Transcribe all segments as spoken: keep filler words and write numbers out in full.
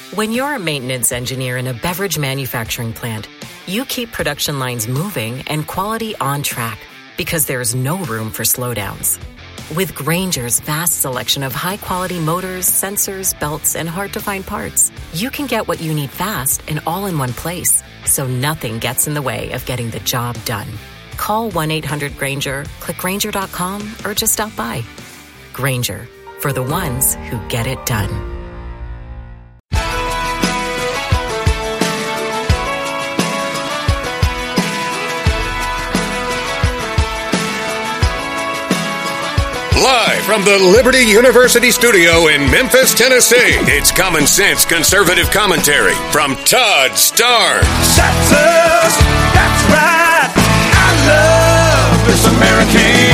When you're a maintenance engineer in a beverage manufacturing plant, you keep production lines moving and quality on track because there's no room for slowdowns. With Grainger's vast selection of high-quality motors, sensors, belts, and hard-to-find parts, you can get what you need fast and all in one place, so nothing gets in the way of getting the job done. Call one eight hundred Grainger, click Grainger dot com, or just stop by. Grainger, for the ones who get it done. Live from the Liberty University studio in Memphis, Tennessee, it's Common Sense Conservative Commentary from Todd Starnes. That's us, that's right. I love this American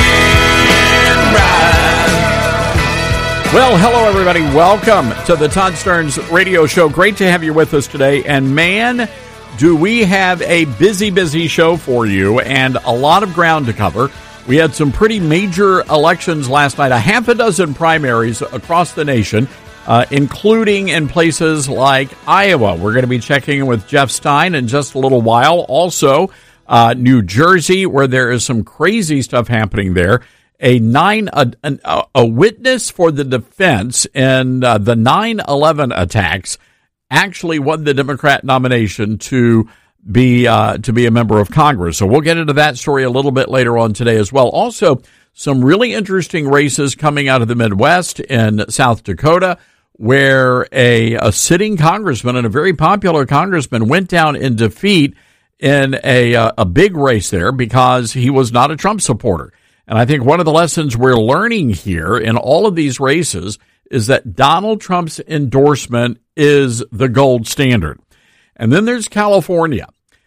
ride. Well, hello, everybody. Welcome to the Todd Starnes radio show. Great to have you with us today. And man, do we have a busy, busy show for you and a lot of ground to cover. We had some pretty major elections last night, a half a dozen primaries across the nation, uh, including in places like Iowa. We're going to be checking in with Jeff Stein in just a little while. Also, uh, New Jersey, where there is some crazy stuff happening there. A nine a, a, a witness for the defense in uh, the nine eleven attacks actually won the Democrat nomination to be uh, to be a member of Congress. So we'll get into that story a little bit later on today as well. Also, some really interesting races coming out of the Midwest in South Dakota, where a, a sitting congressman and a very popular congressman went down in defeat in a, a big race there because he was not a Trump supporter. And I think one of the lessons we're learning here in all of these races is that Donald Trump's endorsement is the gold standard. And then there's California.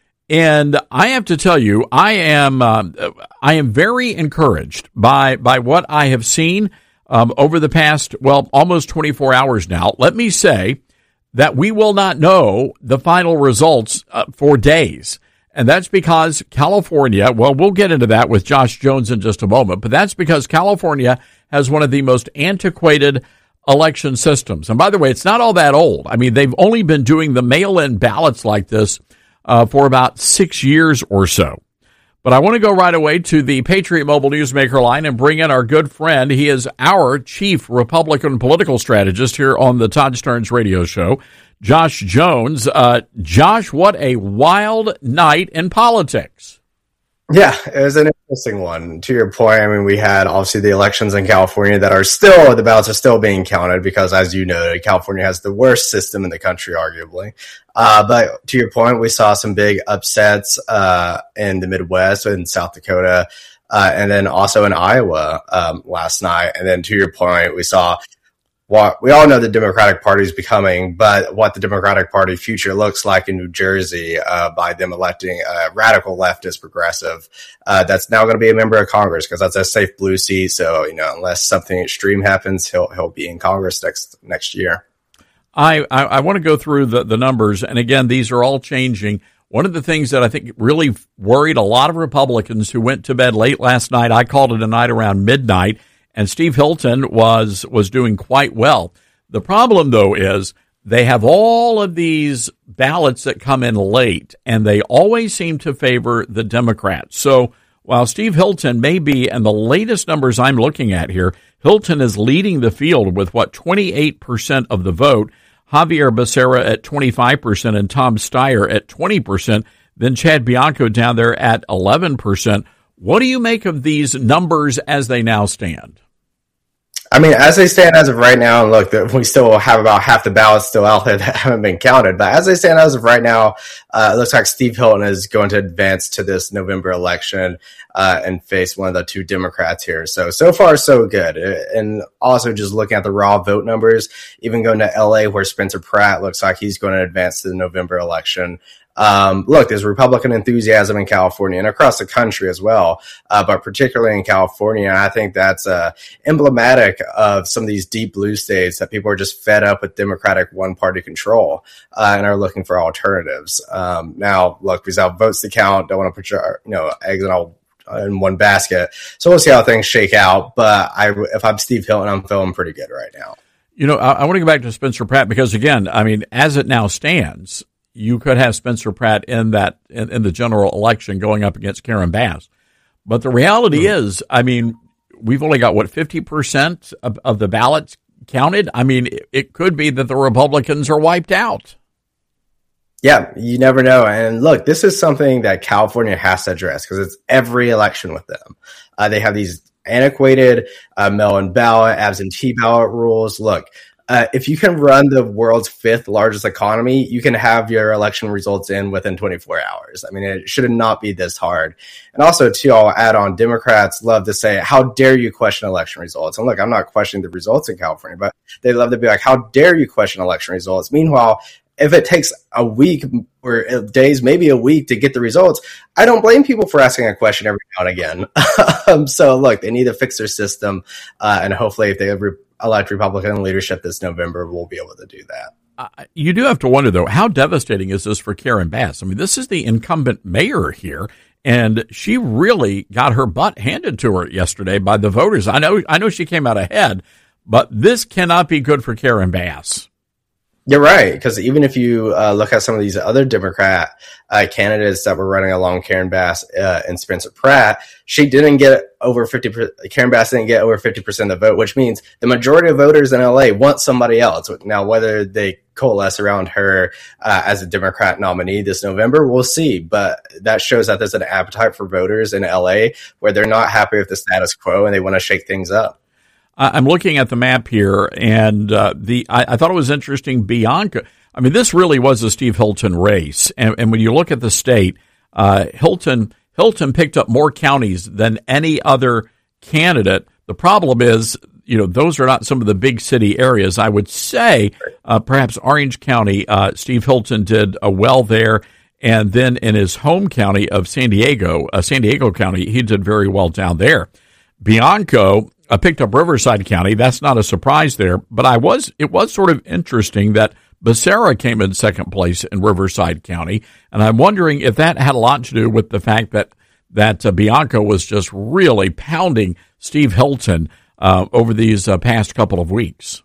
And I have to tell you, I am uh, I am very encouraged by by what I have seen um, over the past, well, almost twenty-four hours now. Let me say that we will not know the final results uh, for days. And that's because California, well, we'll get into that with Josh Jones in just a moment, but that's because California has one of the most antiquated election systems. And by the way, it's not all that old. I mean, they've only been doing the mail-in ballots like this uh, for about six years or so. But I want to go right away to the Patriot Mobile Newsmaker line and bring in our good friend. He is our chief Republican political strategist here on the Todd Starnes radio show, Josh Jones. Uh, Josh, what a wild night in politics. Yeah, it was an interesting one. To your point, I mean, we had obviously the elections in California that are still, the ballots are still being counted because, as you know, California has the worst system in the country, arguably. Uh, but to your point, we saw some big upsets uh, in the Midwest, in South Dakota, uh, and then also in Iowa um, last night. And then to your point, we saw what we all know the Democratic Party is becoming, but what the Democratic Party future looks like in New Jersey uh, by them electing a radical leftist progressive uh, that's now going to be a member of Congress because that's a safe blue seat. So, you know, unless something extreme happens, he'll he'll be in Congress next next year. I, I, I want to go through the, the numbers. And again, these are all changing. One of the things that I think really worried a lot of Republicans who went to bed late last night, I called it a night around midnight, and Steve Hilton was was doing quite well. The problem, though, is they have all of these ballots that come in late, and they always seem to favor the Democrats. So while Steve Hilton may be, and the latest numbers I'm looking at here, Hilton is leading the field with, what, twenty-eight percent of the vote, Javier Becerra at twenty-five percent, and Tom Steyer at twenty percent, then Chad Bianco down there at eleven percent. What do you make of these numbers as they now stand? I mean, as they stand as of right now, and look, we still have about half the ballots still out there that haven't been counted, but as they stand as of right now, uh, it looks like Steve Hilton is going to advance to this November election uh, and face one of the two Democrats here. So, so far, so good. And also just looking at the raw vote numbers, even going to L A where Spencer Pratt looks like he's going to advance to the November election. Um, look, there's Republican enthusiasm in California and across the country as well, uh, but particularly in California, I think that's uh, emblematic of some of these deep blue states that people are just fed up with Democratic one-party control uh, and are looking for alternatives. Um, now, look, we still have votes to count. Don't want to put your, you know, eggs in all in one basket. So we'll see how things shake out. But I, if I'm Steve Hilton, I'm feeling pretty good right now. You know, I, I want to go back to Spencer Pratt because, again, I mean, as it now stands, you could have Spencer Pratt in that in, in the general election going up against Karen Bass. But the reality mm-hmm. is, I mean, we've only got, what, fifty percent of, of the ballots counted? I mean, it, it could be that the Republicans are wiped out. Yeah, you never know. And look, this is something that California has to address because it's every election with them. Uh, they have these antiquated uh, mail-in ballot, absentee ballot rules. Look, uh, if you can run the world's fifth largest economy, you can have your election results in within twenty-four hours. I mean, it should not be this hard. And also, too, I'll add on, Democrats love to say, how dare you question election results? And look, I'm not questioning the results in California, but they love to be like, how dare you question election results? Meanwhile, if it takes a week or days, maybe a week to get the results, I don't blame people for asking a question every now and again. um, so, look, they need to fix their system. Uh, and hopefully, if they ever elect Republican leadership this November, we'll be able to do that. Uh, you do have to wonder, though, how devastating is this for Karen Bass? I mean, this is the incumbent mayor here, and she really got her butt handed to her yesterday by the voters. I know, I know she came out ahead, but this cannot be good for Karen Bass. You're right, because even if you uh, look at some of these other Democrat uh, candidates that were running along Karen Bass uh, and Spencer Pratt, she didn't get over fifty percent. Karen Bass didn't get over fifty percent of the vote, which means the majority of voters in L A want somebody else. Now, whether they coalesce around her uh, as a Democrat nominee this November, we'll see. But that shows that there's an appetite for voters in L A where they're not happy with the status quo and they want to shake things up. I'm looking at the map here, and uh, the I, I thought it was interesting. Bianca, I mean, this really was a Steve Hilton race, and, and when you look at the state, uh, Hilton Hilton picked up more counties than any other candidate. The problem is, you know, those are not some of the big city areas. I would say uh, perhaps Orange County, uh, Steve Hilton did uh, well there, and then in his home county of San Diego, uh, San Diego County, he did very well down there. Bianco I picked up Riverside County. That's not a surprise there, but I was, it was sort of interesting that Becerra came in second place in Riverside County. And I'm wondering if that had a lot to do with the fact that, that uh, Bianco was just really pounding Steve Hilton uh, over these uh, past couple of weeks.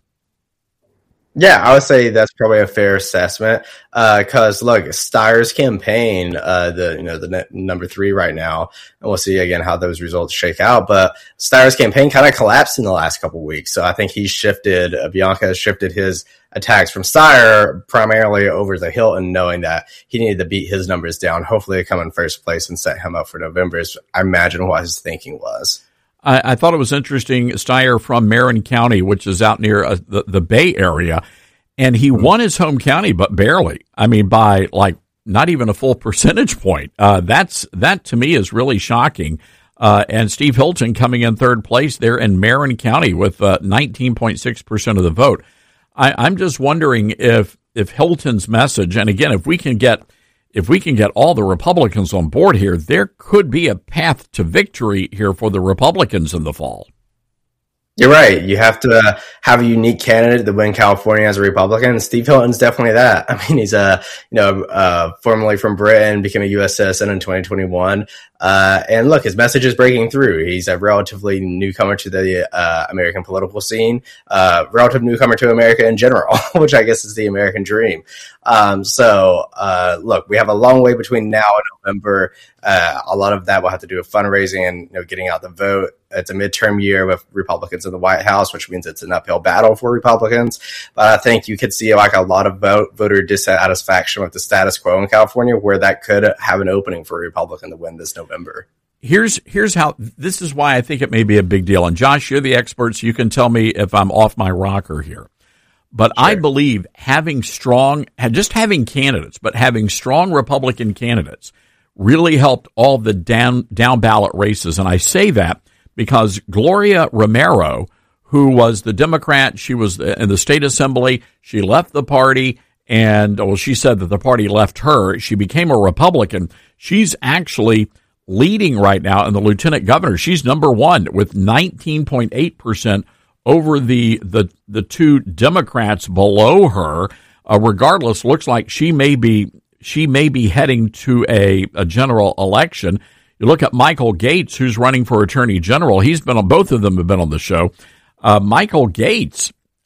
Yeah, I would say that's probably a fair assessment. Because uh, look, Steyer's campaign, uh, the you know the net, number three right now, and we'll see again how those results shake out. But Steyer's campaign kind of collapsed in the last couple of weeks, so I think he shifted. Uh, Bianca has shifted his attacks from Steyer primarily over to Hilton, knowing that he needed to beat his numbers down, hopefully to come in first place and set him up for November. Is I imagine what his thinking was. I, I thought it was interesting, Steyer from Marin County, which is out near uh, the, the Bay Area, and he mm-hmm. won his home county, but barely. I mean, by like not even a full percentage point. Uh, that's that to me is really shocking. Uh, and Steve Hilton coming in third place there in Marin County with uh, nineteen point six percent of the vote. I, I'm just wondering if if Hilton's message, and again, if we can get if we can get all the Republicans on board here, there could be a path to victory here for the Republicans in the fall. You're right. You have to uh, have a unique candidate to win California as a Republican. Steve Hilton's definitely that. I mean, he's a, you know, uh, formerly from Britain, became a U S citizen in twenty twenty-one. Uh, and look, his message is breaking through. He's a relatively newcomer to the uh, American political scene, uh, relative newcomer to America in general, which I guess is the American dream. Um, so, uh, look, we have a long way between now and November. Uh, a lot of that will have to do with fundraising and, you know, getting out the vote. It's a midterm year with Republicans in the White House, which means it's an uphill battle for Republicans. But I think you could see like a lot of vote, voter dissatisfaction with the status quo in California, where that could have an opening for a Republican to win this November. Here's here's how, this is why I think it may be a big deal. And Josh, you're the expert, so you can tell me if I'm off my rocker here. But sure. I believe having strong, just having candidates, but having strong Republican candidates really helped all the down, down ballot races. And I say that because Gloria Romero, who was the Democrat, she was in the state assembly, she left the party, and well, she said that the party left her. She became a Republican. She's actually leading right now in the lieutenant governor. She's number one with nineteen point eight percent over the the the two Democrats below her. Uh, regardless, looks like she may be she may be heading to a, a general election. You look at Michael Gates, who's running for attorney general. He's been on, both of them have been on the show. Uh, Michael Gates,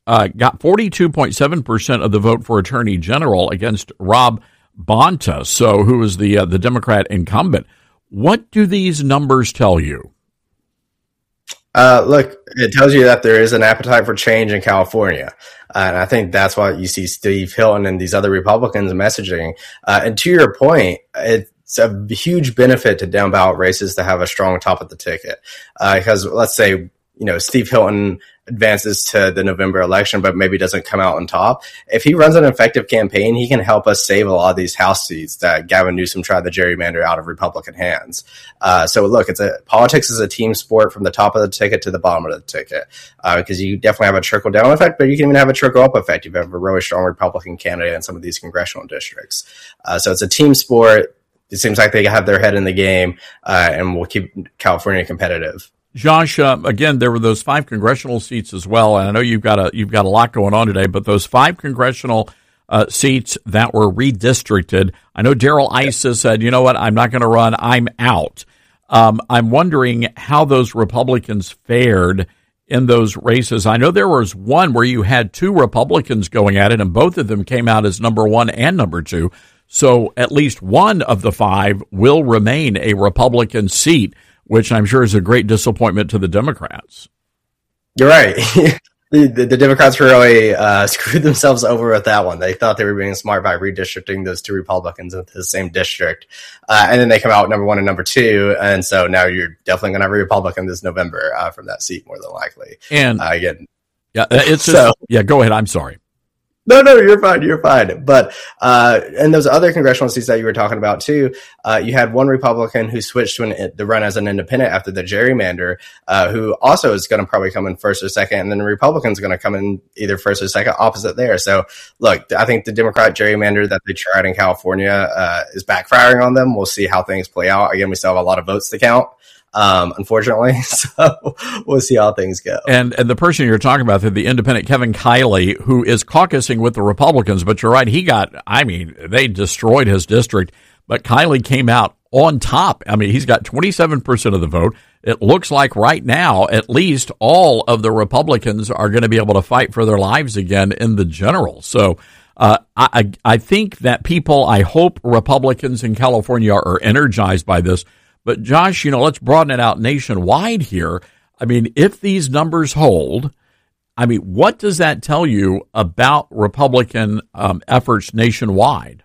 uh, got forty-two point seven percent of the vote for Attorney General against Rob Bonta, so who is the uh, the Democrat incumbent. What do these numbers tell you? Uh, look, it tells you that there is an appetite for change in California. Uh, and I think that's why you see Steve Hilton and these other Republicans messaging. Uh, and to your point, it's a huge benefit to down ballot races to have a strong top of the ticket. Uh, because let's say, you know, Steve Hilton advances to the November election, but maybe doesn't come out on top. If he runs an effective campaign, he can help us save a lot of these House seats that Gavin Newsom tried to gerrymander out of Republican hands. Uh, so look, it's a politics is a team sport from the top of the ticket to the bottom of the ticket, uh, because you definitely have a trickle down effect, but you can even have a trickle up effect. You have a really strong Republican candidate in some of these congressional districts. Uh, so it's a team sport. It seems like they have their head in the game, uh, and will keep California competitive. Josh, uh, again, there were those five congressional seats as well, and I know you've got a you've got a lot going on today. But those five congressional uh, seats that were redistricted, I know Darrell Issa has said, "You know what? I'm not going to run. I'm out." Um, I'm wondering how those Republicans fared in those races. I know there was one where you had two Republicans going at it, and both of them came out as number one and number two. So at least one of the five will remain a Republican seat, which I'm sure is a great disappointment to the Democrats. You're right. the, the, the Democrats really uh, screwed themselves over with that one. They thought they were being smart by redistricting those two Republicans into the same district. Uh, and then they come out number one and number two. And so now you're definitely going to have a Republican this November uh, from that seat, more than likely. And uh, again, yeah, it's just, so, yeah, go ahead. I'm sorry. No, no, you're fine. You're fine. But, uh, and those other congressional seats that you were talking about too, uh, you had one Republican who switched to an, the run as an independent after the gerrymander, uh, who also is going to probably come in first or second. And then the Republican's going to come in either first or second opposite there. So look, I think the Democrat gerrymander that they tried in California, uh, is backfiring on them. We'll see how things play out. Again, we still have a lot of votes to count. Um, unfortunately, so we'll see how things go. And and the person you're talking about, the independent Kevin Kiley, who is caucusing with the Republicans, but you're right, he got, I mean, they destroyed his district, but Kiley came out on top. I mean, he's got twenty-seven percent of the vote. It looks like right now, at least all of the Republicans are going to be able to fight for their lives again in the general. So uh, I, I think that people, I hope Republicans in California are energized by this. But, Josh, you know, let's broaden it out nationwide here. I mean, if these numbers hold, I mean, what does that tell you about Republican um, efforts nationwide?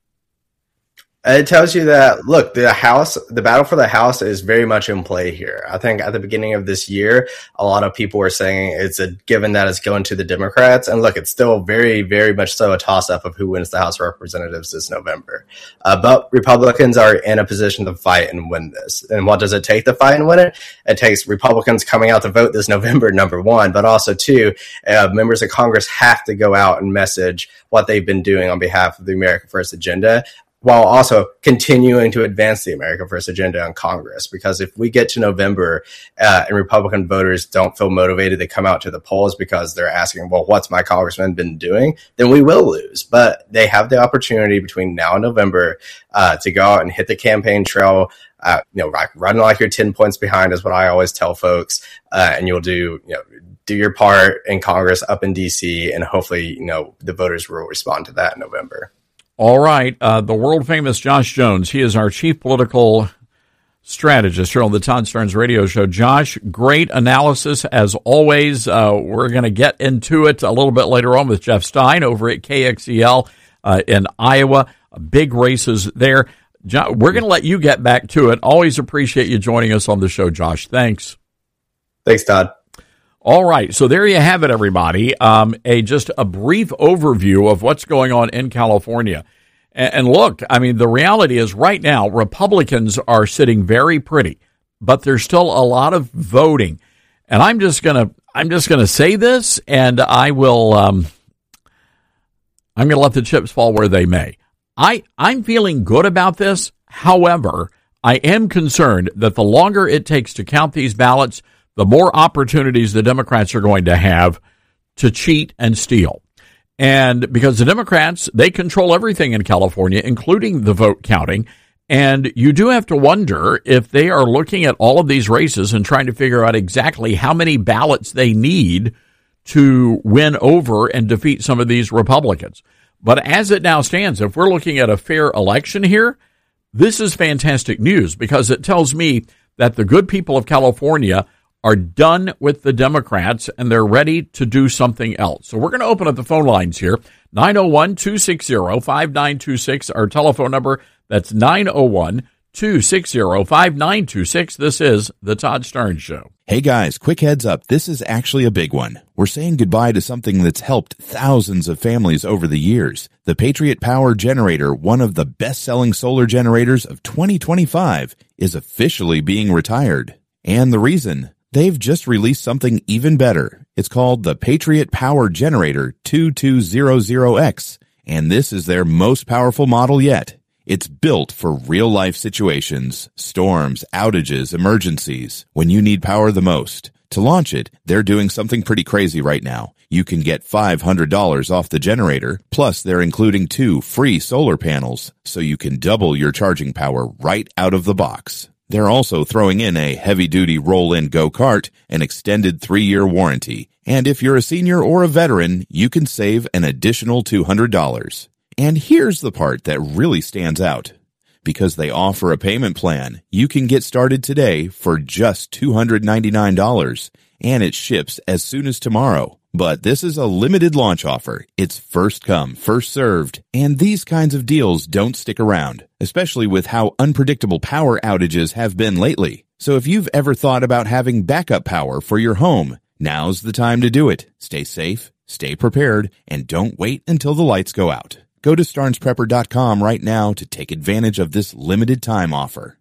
It tells you that, look, the House, the battle for the House is very much in play here. I think at the beginning of this year, a lot of people were saying it's a given that it's going to the Democrats. And look, it's still very, very much so a toss-up of who wins the House of Representatives this November. Uh, but Republicans are in a position to fight and win this. And what does it take to fight and win it? It takes Republicans coming out to vote this November, number one, but also two, uh, members of Congress have to go out and message what they've been doing on behalf of the America First agenda, while also continuing to advance the America First agenda in Congress. Because if we get to November uh, and Republican voters don't feel motivated to come out to the polls because they're asking, well, what's my congressman been doing? Then we will lose. But they have the opportunity between now and November uh, to go out and hit the campaign trail. Uh, you know, like run like you're ten points behind is what I always tell folks. Uh, and you'll do, you know, do your part in Congress up in D C, and hopefully, you know, the voters will respond to that in November. All right. Uh, the world-famous Josh Jones. He is our chief political strategist here on the Todd Starnes Radio Show. Josh, great analysis as always. Uh, we're going to get into it a little bit later on with Jeff Stein over at K X E L uh, in Iowa. Big races there. Jo- we're going to let you get back to it. Always appreciate you joining us on the show, Josh. Thanks. Thanks, Todd. All right, so there you have it, everybody. Um, a just a brief overview of what's going on in California. And, and look, I mean, the reality is right now, Republicans are sitting very pretty, but there's still a lot of voting. And I'm just gonna, I'm just gonna say this, and I will, um, I'm gonna let the chips fall where they may. I, I'm feeling good about this. However, I am concerned that the longer it takes to count these ballots, the more opportunities the Democrats are going to have to cheat and steal. And because the Democrats, they control everything in California, including the vote counting. And you do have to wonder if they are looking at all of these races and trying to figure out exactly how many ballots they need to win over and defeat some of these Republicans. But as it now stands, if we're looking at a fair election here, this is fantastic news because it tells me that the good people of California are done with the Democrats and they're ready to do something else. So we're going to open up the phone lines here. nine oh one, two six zero, five nine two six, our telephone number. That's nine oh one, two six zero, five nine two six. This is The Todd Starnes Show. Hey guys, quick heads up. This is actually a big one. We're saying goodbye to something that's helped thousands of families over the years. The Patriot Power Generator, one of the best-selling solar generators of twenty twenty-five, is officially being retired. And the reason? They've just released something even better. It's called the Patriot Power Generator two two zero zero X, and this is their most powerful model yet. It's built for real-life situations, storms, outages, emergencies, when you need power the most. To launch it, they're doing something pretty crazy right now. You can get five hundred dollars off the generator, plus they're including two free solar panels, so you can double your charging power right out of the box. They're also throwing in a heavy-duty roll-in go-kart, an extended three-year warranty, and if you're a senior or a veteran, you can save an additional two hundred dollars. And here's the part that really stands out. Because they offer a payment plan, you can get started today for just two hundred ninety-nine dollars, and it ships as soon as tomorrow. But this is a limited launch offer. It's first come, first served, and these kinds of deals don't stick around, especially with how unpredictable power outages have been lately. So if you've ever thought about having backup power for your home, now's the time to do it. Stay safe, stay prepared, and don't wait until the lights go out. Go to starnes prepper dot com right now to take advantage of this limited time offer.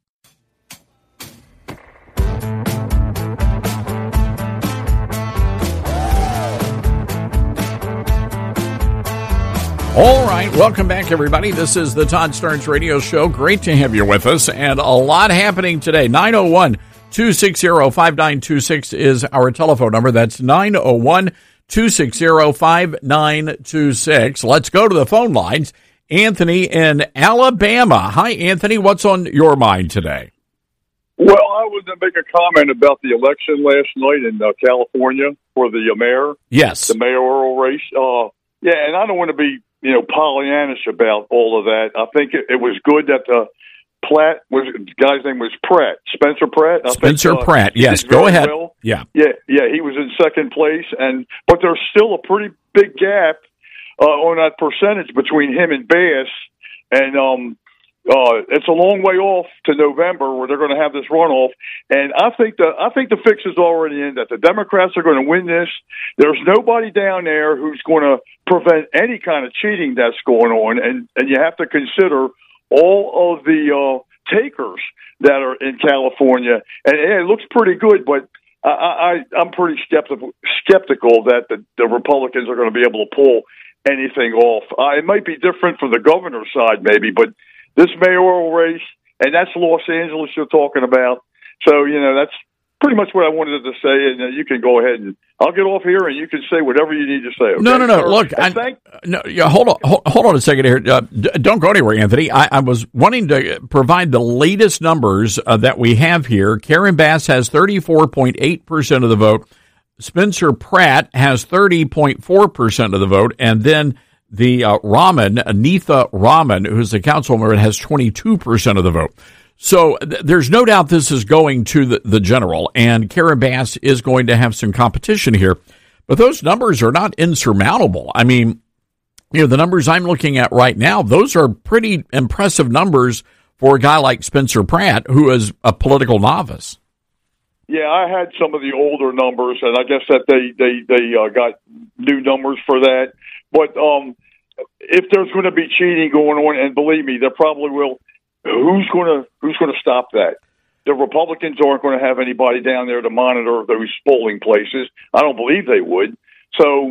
All right, welcome back, everybody. This is the Todd Starnes Radio Show. Great to have you with us, and a lot happening today. nine oh one, two six zero, five nine two six is our telephone number. That's nine oh one, two six zero, five nine two six. Let's go to the phone lines. Anthony in Alabama. Hi, Anthony. What's on your mind today? Well, I was going to make a comment about the election last night in uh, California for the uh, mayor. Yes. The mayoral race. Uh, yeah, and I don't want to be, you know, Pollyannish about all of that. I think it, it was good that the Platt was, the guy's name was Pratt, Spencer Pratt. I Spencer think, uh, Pratt, yes. Go ahead. Well. Yeah. Yeah, yeah, he was in second place, and but there's still a pretty big gap uh, on that percentage between him and Bass, and um, uh, it's a long way off to November where they're going to have this runoff. And I think the I think the fix is already in, that the Democrats are going to win this. There's nobody down there who's going to prevent any kind of cheating that's going on, and and you have to consider all of the uh, takers that are in California, and yeah, it looks pretty good, but I, I, I'm pretty skeptical skeptical that the, the Republicans are going to be able to pull anything off. Uh, it might be different for the governor's side, maybe, but this mayoral race, and that's Los Angeles you're talking about. So, you know, that's pretty much what I wanted to say, and uh, you can go ahead and I'll get off here, and you can say whatever you need to say. Okay? No, no, no. Sir, Look, I, thank- no, yeah, hold on, hold, hold on a second here. Uh, d- don't go anywhere, Anthony. I, I was wanting to provide the latest numbers uh, that we have here. Karen Bass has thirty-four point eight percent of the vote. Spencer Pratt has thirty point four percent of the vote, and then the uh, Rahman, Anitha Rahman, who's the councilwoman, has twenty-two percent of the vote. So th- there's no doubt this is going to the, the general, and Karen Bass is going to have some competition here. But those numbers are not insurmountable. I mean, you know, the numbers I'm looking at right now, those are pretty impressive numbers for a guy like Spencer Pratt, who is a political novice. Yeah, I had some of the older numbers, and I guess that they they they uh, got new numbers for that. But um, if there's going to be cheating going on, and believe me, there probably will. Who's going to who's going to stop that? The Republicans aren't going to have anybody down there to monitor those polling places. I don't believe they would. So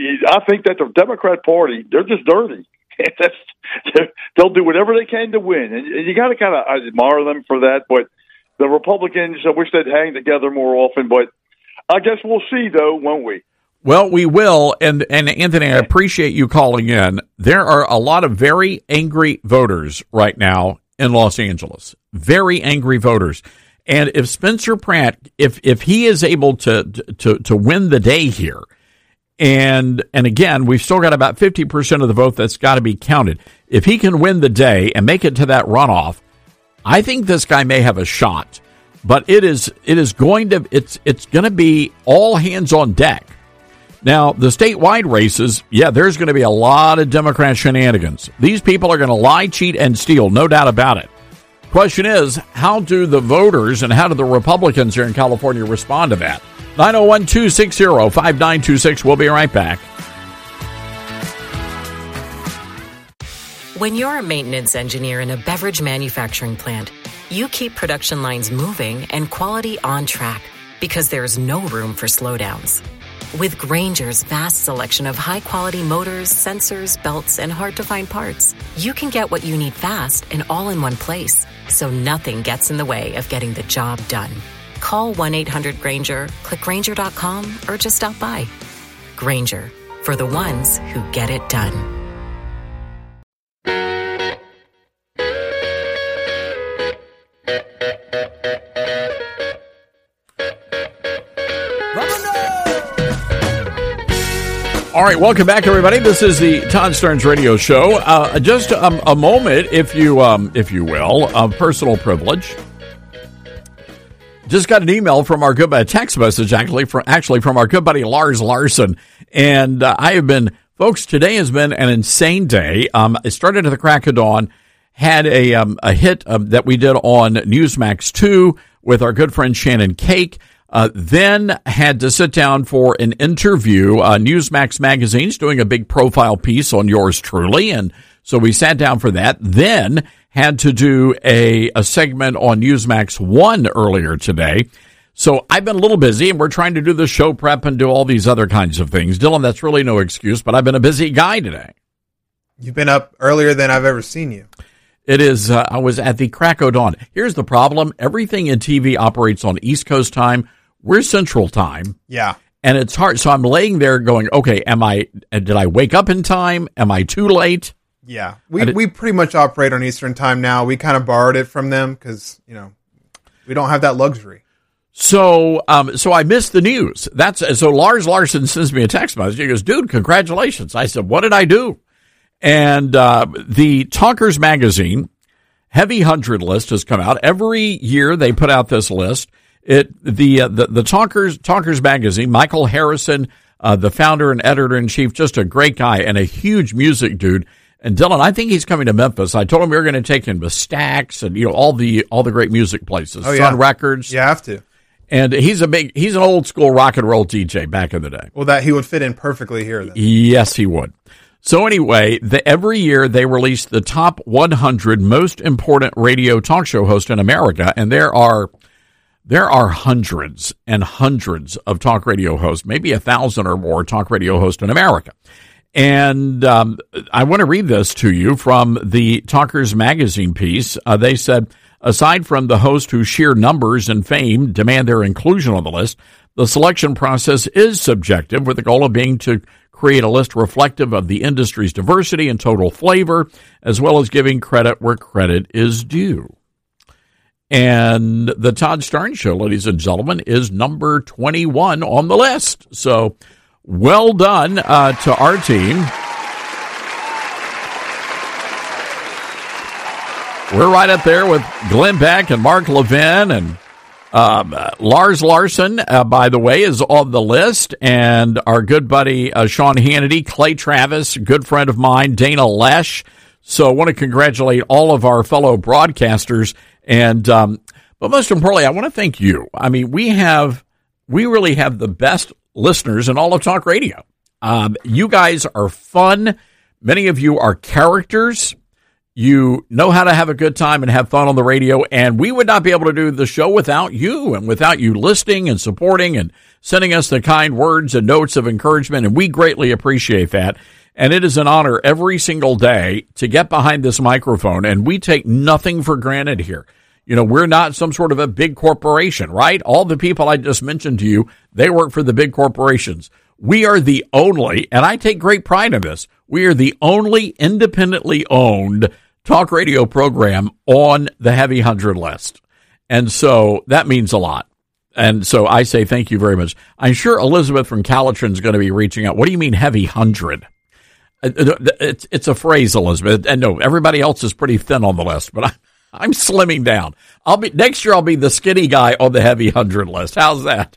I think that the Democrat Party, they're just dirty. That's, they'll do whatever they can to win, and you got to kind of admire them for that. But the Republicans, I wish they'd hang together more often. But I guess we'll see, though, won't we? Well, we will, and, and Anthony, I appreciate you calling in. There are a lot of very angry voters right now in Los Angeles, very angry voters. And if Spencer Pratt, if if he is able to to to win the day here, And and again, we've still got about fifty percent of the vote that's got to be counted. If he can win the day and make it to that runoff, I think this guy may have a shot. But it is it is going to it's it's going to be all hands on deck. Now, the statewide races, yeah, there's going to be a lot of Democrat shenanigans. These people are going to lie, cheat, and steal, no doubt about it. Question is, how do the voters and how do the Republicans here in California respond to that? nine oh one, two six zero, five nine two six. We'll be right back. When you're a maintenance engineer in a beverage manufacturing plant, you keep production lines moving and quality on track because there's no room for slowdowns. With Grainger's vast selection of high-quality motors, sensors, belts, and hard-to-find parts, you can get what you need fast and all in one place, so nothing gets in the way of getting the job done. Call one eight hundred Grainger, click Grainger dot com, or just stop by. Grainger, for the ones who get it done. All right, welcome back, everybody. This is the Todd Starnes Radio Show. Uh, just a, a moment, if you um, if you will, of personal privilege. Just got an email from our good buddy, a text message actually from actually from our good buddy Lars Larson, and uh, I have been, folks. Today has been an insane day. Um, it started at the crack of dawn. Had a um, a hit um, that we did on Newsmax two with our good friend Shannon Cake. Uh, then had to sit down for an interview. Uh, Newsmax Magazine's doing a big profile piece on yours truly, and so we sat down for that. Then had to do a, a segment on Newsmax one earlier today. So I've been a little busy, and we're trying to do the show prep and do all these other kinds of things. Dylan, that's really no excuse, but I've been a busy guy today. You've been up earlier than I've ever seen you. It is, uh, I was at the crack of dawn. Here's the problem. Everything in T V operates on East Coast time. We're Central time. Yeah. And it's hard. So I'm laying there going, okay, am I, did I wake up in time? Am I too late? Yeah. We did, we pretty much operate on Eastern time now. We kind of borrowed it from them because, you know, we don't have that luxury. So, um, so I missed the news. That's, so Lars Larson sends me a text message. He goes, dude, congratulations. I said, what did I do? And, uh, the Talkers Magazine Heavy Hundred list has come out. Every year they put out this list. It the uh, the the Talkers Talkers Magazine. Michael Harrison, uh, the founder and editor in chief, just a great guy and a huge music dude. And Dylan, I think he's coming to Memphis. I told him we were going to take him to Stax and you know all the all the great music places, oh, Sun yeah. Records. You have to. And he's a big he's an old school rock and roll D J back in the day. Well, that he would fit in perfectly here. Then. Yes, he would. So anyway, the, every year they release the top one hundred most important radio talk show hosts in America, and there are. There are hundreds and hundreds of talk radio hosts, maybe a thousand or more talk radio hosts in America. And um, I want to read this to you from the Talkers Magazine piece. Uh, they said, aside from the hosts whose sheer numbers and fame demand their inclusion on the list, the selection process is subjective with the goal of being to create a list reflective of the industry's diversity and total flavor, as well as giving credit where credit is due. And the Todd Starnes Show, ladies and gentlemen, is number twenty-one on the list. So well done uh, to our team. We're right up there with Glenn Beck and Mark Levin and um, uh, Lars Larson, uh, by the way, is on the list. And our good buddy uh, Sean Hannity, Clay Travis, good friend of mine, Dana Lesh. So I want to congratulate all of our fellow broadcasters. And, um, but most importantly, I want to thank you. I mean, we have, we really have the best listeners in all of talk radio. Um, you guys are fun. Many of you are characters. You know how to have a good time and have fun on the radio. And we would not be able to do the show without you and without you listening and supporting and sending us the kind words and notes of encouragement. And we greatly appreciate that. And it is an honor every single day to get behind this microphone. And we take nothing for granted here. You know, we're not some sort of a big corporation, right? All the people I just mentioned to you, they work for the big corporations. We are the only, and I take great pride in this, we are the only independently owned talk radio program on the Heavy Hundred list. And so that means a lot. And so I say thank you very much. I'm sure Elizabeth from Calitrin is going to be reaching out. What do you mean heavy hundred? It's it's a phrase, Elizabeth. And no, everybody else is pretty thin on the list, but I'm, I'm slimming down. I'll be next year. I'll be the skinny guy on the heavy hundred list. How's that?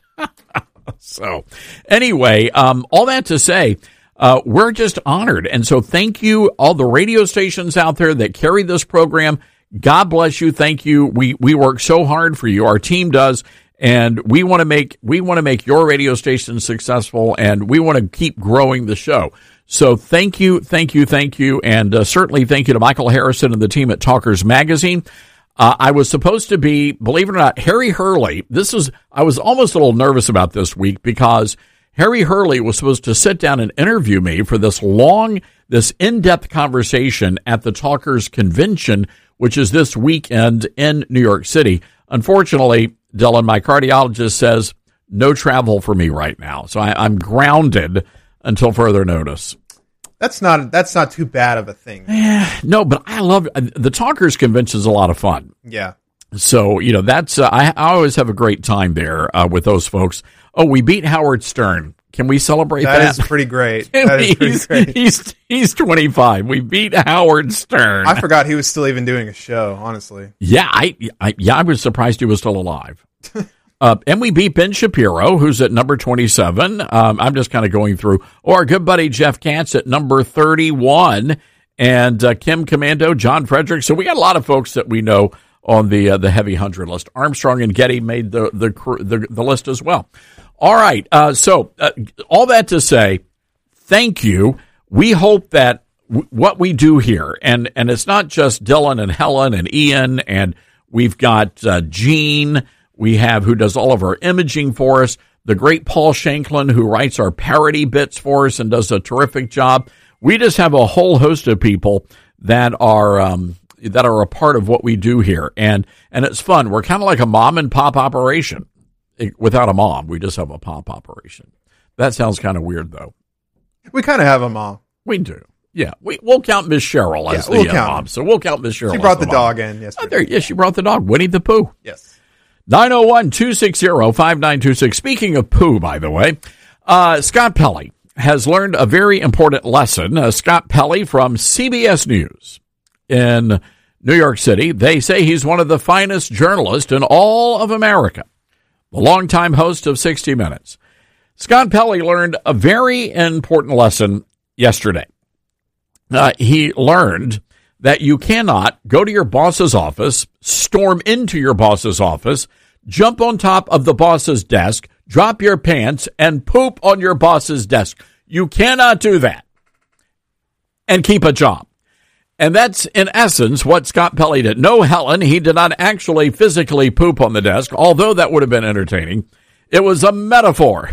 So anyway, um, all that to say, uh, we're just honored. And so thank you, all the radio stations out there that carry this program. God bless you. Thank you. We, we work so hard for you. Our team does. And we want to make, we want to make your radio station successful, and we want to keep growing the show. So thank you, thank you, thank you. And uh, certainly thank you to Michael Harrison and the team at Talkers Magazine. Uh, I was supposed to be, believe it or not, Harry Hurley. This is, I was almost a little nervous about this week because Harry Hurley was supposed to sit down and interview me for this long, this in-depth conversation at the Talkers Convention, which is this weekend in New York City. Unfortunately, Dylan, my cardiologist says no travel for me right now. So I, I'm grounded until further notice. That's not that's not too bad of a thing. Yeah, no, but I love the Talkers Convention is a lot of fun. Yeah. So, you know, that's uh, I, I always have a great time there uh, with those folks. Oh, we beat Howard Stern. Can we celebrate that? That is pretty great. That is pretty he's, great. He's, he's twenty-five. We beat Howard Stern. I forgot he was still even doing a show, honestly. Yeah, I, I yeah, I was surprised he was still alive. uh, and we beat Ben Shapiro, who's at number twenty-seven. Um, I'm just kind of going through. Or our good buddy Jeff Katz at number thirty-one. And uh, Kim Commando, John Frederick. So we got a lot of folks that we know on the uh, the heavy hundred list. Armstrong and Getty made the the the, the list as well. All right. Uh, so uh, all that to say, thank you. We hope that w- what we do here, and, and it's not just Dylan and Helen and Ian, and we've got uh, Gene, we have who does all of our imaging for us, the great Paul Shanklin, who writes our parody bits for us and does a terrific job. We just have a whole host of people that are um, that are a part of what we do here, and and it's fun. We're kind of like a mom and pop operation. Without a mom, we just have a pop operation. That sounds kind of weird, though. We kind of have a mom. We do. Yeah, we, we'll count Miss Cheryl as yeah, we'll the uh, mom. So we'll count Miss Cheryl. She brought as the, the mom. dog in yesterday. Oh, there, yeah, she brought the dog, Winnie the Pooh. Yes. nine oh one, two six zero, five nine two six. Speaking of Pooh, by the way, uh, Scott Pelley has learned a very important lesson. Uh, Scott Pelley from C B S News in New York City. They say he's one of the finest journalists in all of America. The longtime host of sixty minutes. Scott Pelley learned a very important lesson yesterday. Uh, he learned that you cannot go to your boss's office, storm into your boss's office, jump on top of the boss's desk, drop your pants, and poop on your boss's desk. You cannot do that and keep a job. And that's, in essence, what Scott Pelley did. No, Helen, he did not actually physically poop on the desk, although that would have been entertaining. It was a metaphor.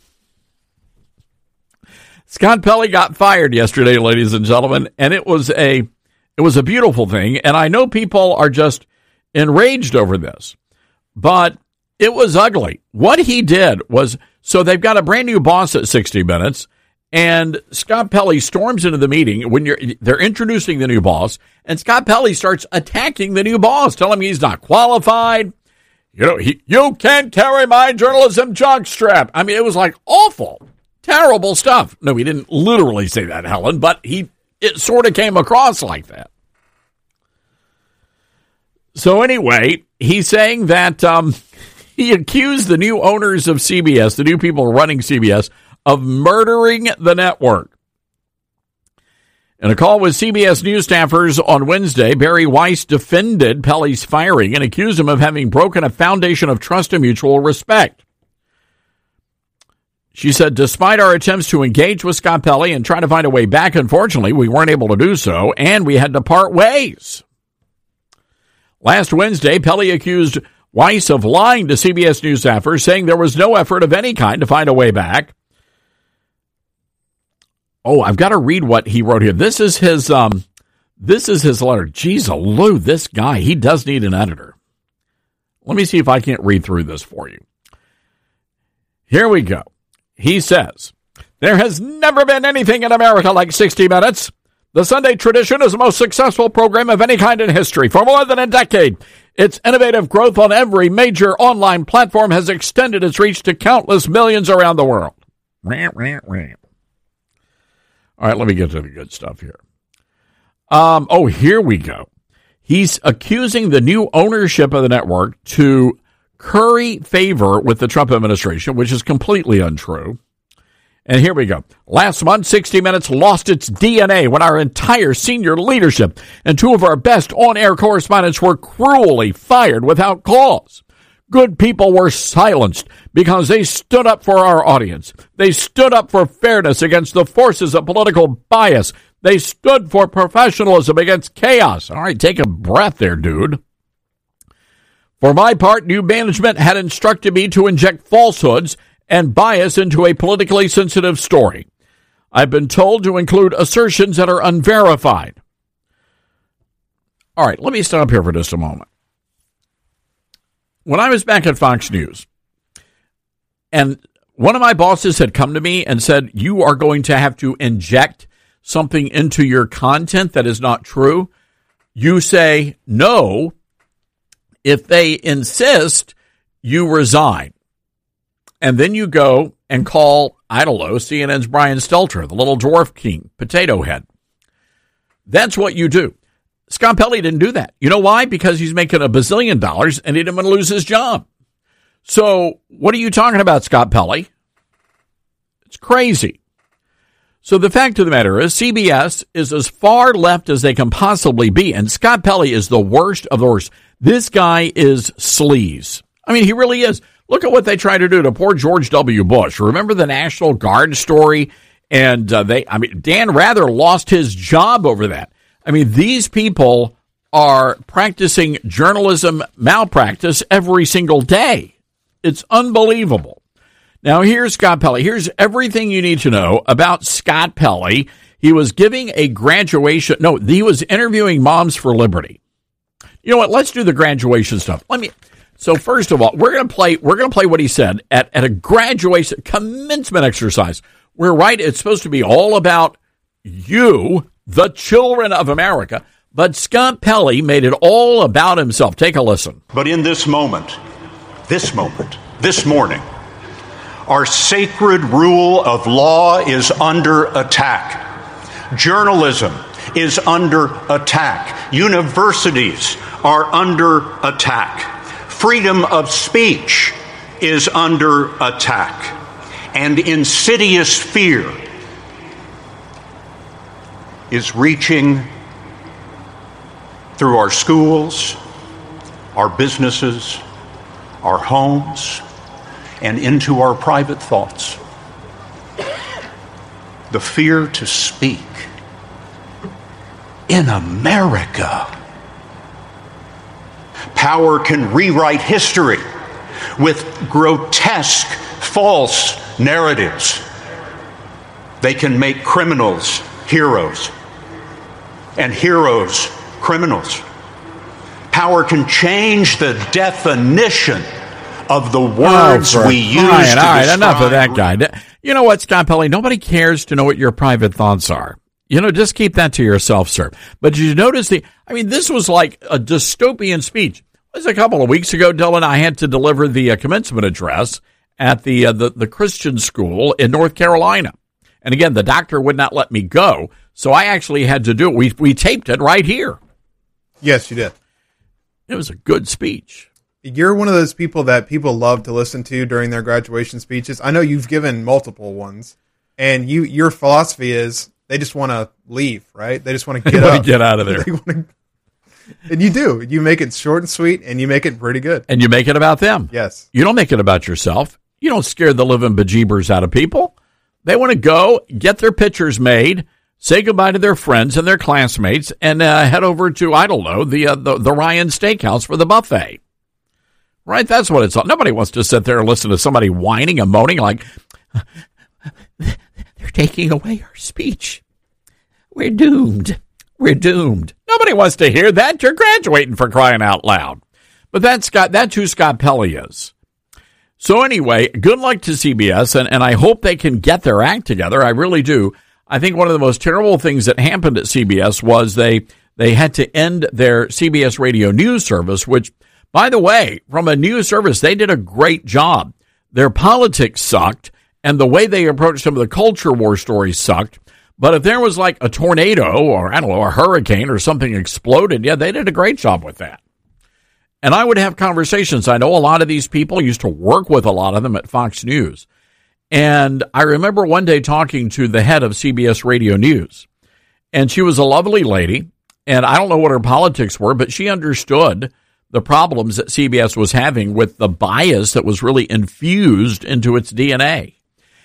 Scott Pelley got fired yesterday, ladies and gentlemen, and it was a it was a beautiful thing. And I know people are just enraged over this, but it was ugly. What he did was, so they've got a brand new boss at sixty minutes. And Scott Pelley storms into the meeting when you're, they're introducing the new boss, and Scott Pelley starts attacking the new boss, telling him he's not qualified. You know, he, you can't carry my journalism jockstrap. I mean, it was like awful, terrible stuff. No, he didn't literally say that, Helen, but he, it sort of came across like that. So anyway, he's saying that, um, he accused the new owners of C B S, the new people running C B S, of murdering the network. In a call with C B S News staffers on Wednesday, Barry Weiss defended Pelley's firing and accused him of having broken a foundation of trust and mutual respect. She said, despite our attempts to engage with Scott Pelley and try to find a way back, unfortunately, we weren't able to do so, and we had to part ways. Last Wednesday, Pelley accused Weiss of lying to C B S News staffers, saying there was no effort of any kind to find a way back. Oh, I've got to read what he wrote here. This is his um, this is his letter. Jeez, Lou, this guy, he does need an editor. Let me see if I can't read through this for you. Here we go. He says, there has never been anything in America like sixty minutes. The Sunday tradition is the most successful program of any kind in history. For more than a decade, Its innovative growth on every major online platform has extended its reach to countless millions around the world. All right, let me get to the good stuff here. Um, oh, here we go. He's accusing the new ownership of the network to curry favor with the Trump administration, which is completely untrue. And here we go. Last month, sixty minutes lost its D N A when our entire senior leadership and two of our best on-air correspondents were cruelly fired without cause. Good people were silenced because they stood up for our audience. They stood up for fairness against the forces of political bias. They stood for professionalism against chaos. All right, take a breath there, dude. For my part, new management had instructed me to inject falsehoods and bias into a politically sensitive story. I've been told to include assertions that are unverified. All right, let me stop here for just a moment. When I was back at Fox News, and one of my bosses had come to me and said, you are going to have to inject something into your content that is not true, you say no. If they insist, you resign. And then you go and call, I don't know, C N N's Brian Stelter, the little dwarf king, potato head. That's what you do. Scott Pelley didn't do that. You know why? Because he's making a bazillion dollars and he didn't want to lose his job. So what are you talking about, Scott Pelley? It's crazy. So the fact of the matter is C B S is as far left as they can possibly be, and Scott Pelley is the worst of the worst. This guy is sleaze. I mean, he really is. Look at what they tried to do to poor George W. Bush. Remember the National Guard story? And uh, they, I mean, Dan Rather lost his job over that. I mean, these people are practicing journalism malpractice every single day. It's unbelievable. Now, here's Scott Pelley. Here's everything you need to know about Scott Pelley. He was giving a graduation. No, he was interviewing Moms for Liberty. You know what? Let's do the graduation stuff. Let me. So first of all, we're going to play. We're going to play what he said at, at a graduation commencement exercise. We're right. It's supposed to be all about you, the children of America. But Scott Pelley made it all about himself. Take a listen. But in this moment, this moment, this morning, our sacred rule of law is under attack. Journalism is under attack. Universities are under attack. Freedom of speech is under attack. And insidious fear is reaching through our schools, our businesses, our homes, and into our private thoughts. The fear to speak in America. Power can rewrite history with grotesque, false narratives. They can make criminals heroes and heroes criminals. Power can change the definition of the words oh, we use all right, to all right, describe. Enough of that guy. You know what, Scott Pelley? Nobody cares to know what your private thoughts are. You know, just keep that to yourself, sir. But did you notice the, I mean, this was like a dystopian speech. It was a couple of weeks ago, Dylan, I had to deliver the uh, commencement address at the, uh, the the Christian school in North Carolina. And again, the doctor would not let me go, so I actually had to do it. We, we taped it right here. Yes, you did. It was a good speech. You're one of those people that people love to listen to during their graduation speeches. I know you've given multiple ones, and you your philosophy is they just want to leave, right? They just want to get up. Get out of there. They wanna, and you do. You make it short and sweet, and you make it pretty good. And you make it about them. Yes. You don't make it about yourself. You don't scare the living bejeebers out of people. They want to go, get their pictures made, say goodbye to their friends and their classmates, and uh, head over to, I don't know, the, uh, the the Ryan Steakhouse for the buffet. Right? That's what it's all. Nobody wants to sit there and listen to somebody whining and moaning like, they're taking away our speech. We're doomed. We're doomed. Nobody wants to hear that. You're graduating, for crying out loud. But that's Scott, that's who Scott Pelley is. So anyway, good luck to C B S, and, and I hope they can get their act together. I really do. I think one of the most terrible things that happened at C B S was they they had to end their C B S Radio News service, which, by the way, from a news service, they did a great job. Their politics sucked, and the way they approached some of the culture war stories sucked. But if there was like a tornado or, I don't know, a hurricane or something exploded, yeah, they did a great job with that. And I would have conversations. I know a lot of these people. I used to work with a lot of them at Fox News. And I remember one day talking to the head of C B S Radio News. And she was a lovely lady. And I don't know what her politics were, but she understood the problems that C B S was having with the bias that was really infused into its D N A.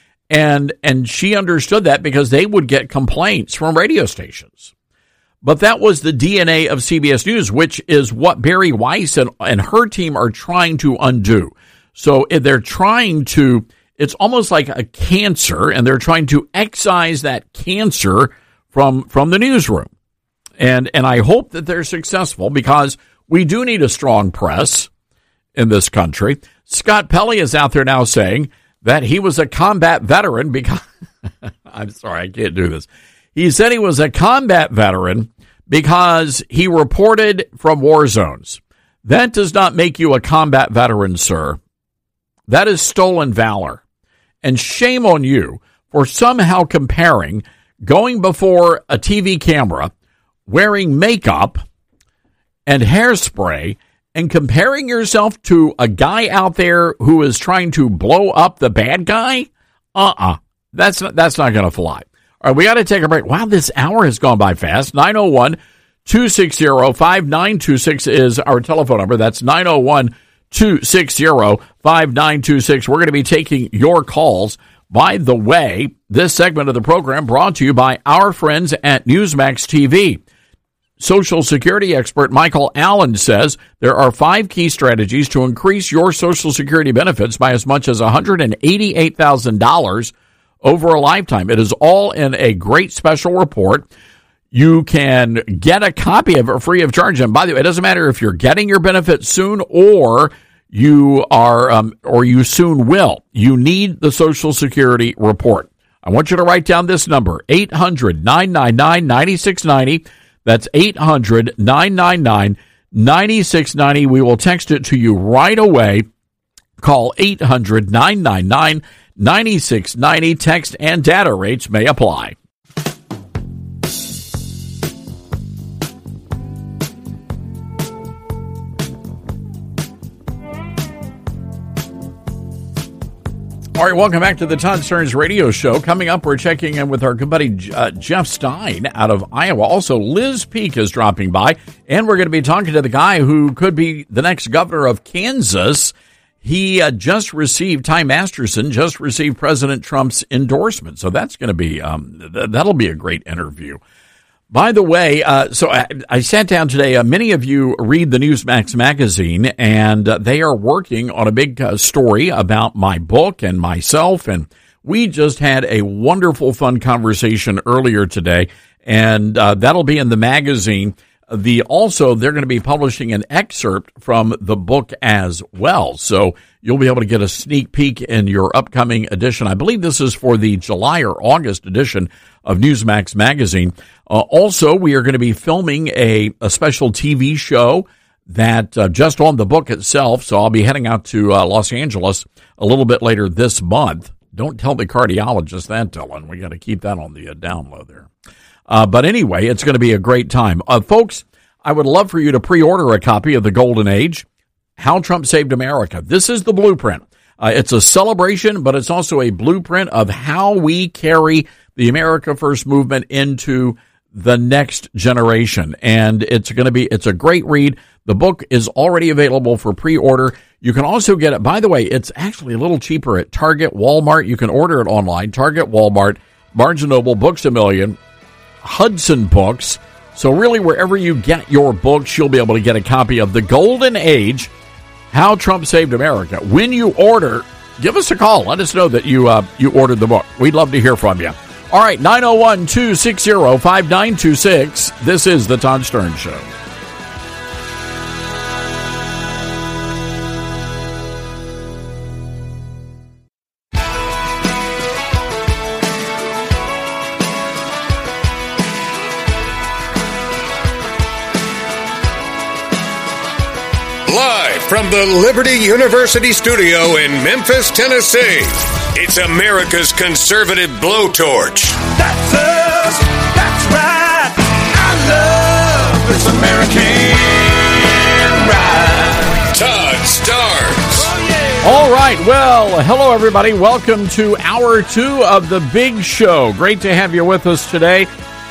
And and she understood that because they would get complaints from radio stations. But that was the D N A of C B S News, which is what Barry Weiss and, and her team are trying to undo. So they're trying to, it's almost like a cancer, and they're trying to excise that cancer from from the newsroom. And and I hope that they're successful, because we do need a strong press in this country. Scott Pelley is out there now saying that he was a combat veteran because, I'm sorry, I can't do this. He said he was a combat veteran because he reported from war zones. That does not make you a combat veteran, sir. That is stolen valor. And shame on you for somehow comparing going before a T V camera, wearing makeup and hairspray, and comparing yourself to a guy out there who is trying to blow up the bad guy. Uh-uh. That's not, that's not going to fly. All right, we got to take a break. Wow, this hour has gone by fast. nine oh one, two six zero, five nine two six is our telephone number. That's nine oh one, two six zero, five nine two six. We're going to be taking your calls. By the way, this segment of the program brought to you by our friends at Newsmax T V. Social Security expert Michael Allen says there are five key strategies to increase your Social Security benefits by as much as one hundred eighty-eight thousand dollars over a lifetime. It is all in a great special report. You can get a copy of it free of charge. And by the way, it doesn't matter if you're getting your benefits soon or you are, um, or you soon will. You need the Social Security report. I want you to write down this number, eight hundred, nine nine nine, nine six nine zero. That's eight hundred, nine nine nine, nine six nine zero. We will text it to you right away. Call eight hundred, nine nine nine, nine six nine zero. Text and data rates may apply. All right, welcome back to the Todd Stearns Radio Show. Coming up, we're checking in with our good buddy uh, Jeff Stein out of Iowa. Also, Liz Peek is dropping by, and we're going to be talking to the guy who could be the next governor of Kansas. He uh, just received, Ty Masterson just received President Trump's endorsement, so that's going to be, um, th- that'll be a great interview. By the way, uh, so I, I sat down today. Uh, many of you read the Newsmax magazine, and uh, they are working on a big uh, story about my book and myself. And we just had a wonderful, fun conversation earlier today, and uh, that'll be in the magazine. The also, they're going to be publishing an excerpt from the book as well. So you'll be able to get a sneak peek in your upcoming edition. I believe this is for the July or August edition of Newsmax magazine. Uh, also, we are going to be filming a, a special T V show that uh, just on the book itself. So I'll be heading out to uh, Los Angeles a little bit later this month. Don't tell the cardiologist that, Dylan. We got to keep that on the uh, down low there. Uh, but anyway, it's going to be a great time. Uh, folks, I would love for you to pre-order a copy of The Golden Age, How Trump Saved America. This is the blueprint. Uh, it's a celebration, but it's also a blueprint of how we carry the America First movement into the next generation. And it's going to be, it's a great read. The book is already available for pre-order. You can also get it, by the way, it's actually a little cheaper at Target, Walmart. You can order it online, Target, Walmart, Barnes and Noble, Books A Million, Hudson Books. So really, wherever you get your books, you'll be able to get a copy of The Golden Age, How Trump Saved America. When you order, give us a call. Let us know that you uh, you ordered the book. We'd love to hear from you. All right, nine oh one, two six zero, five nine two six. This is the Todd Stearns Show. Live from the Liberty University studio in Memphis, Tennessee, it's America's conservative blowtorch. That's us. That's right. I love this American ride. Todd Starnes. Oh, yeah. All right. Well, hello, everybody. Welcome to hour two of the big show. Great to have you with us today.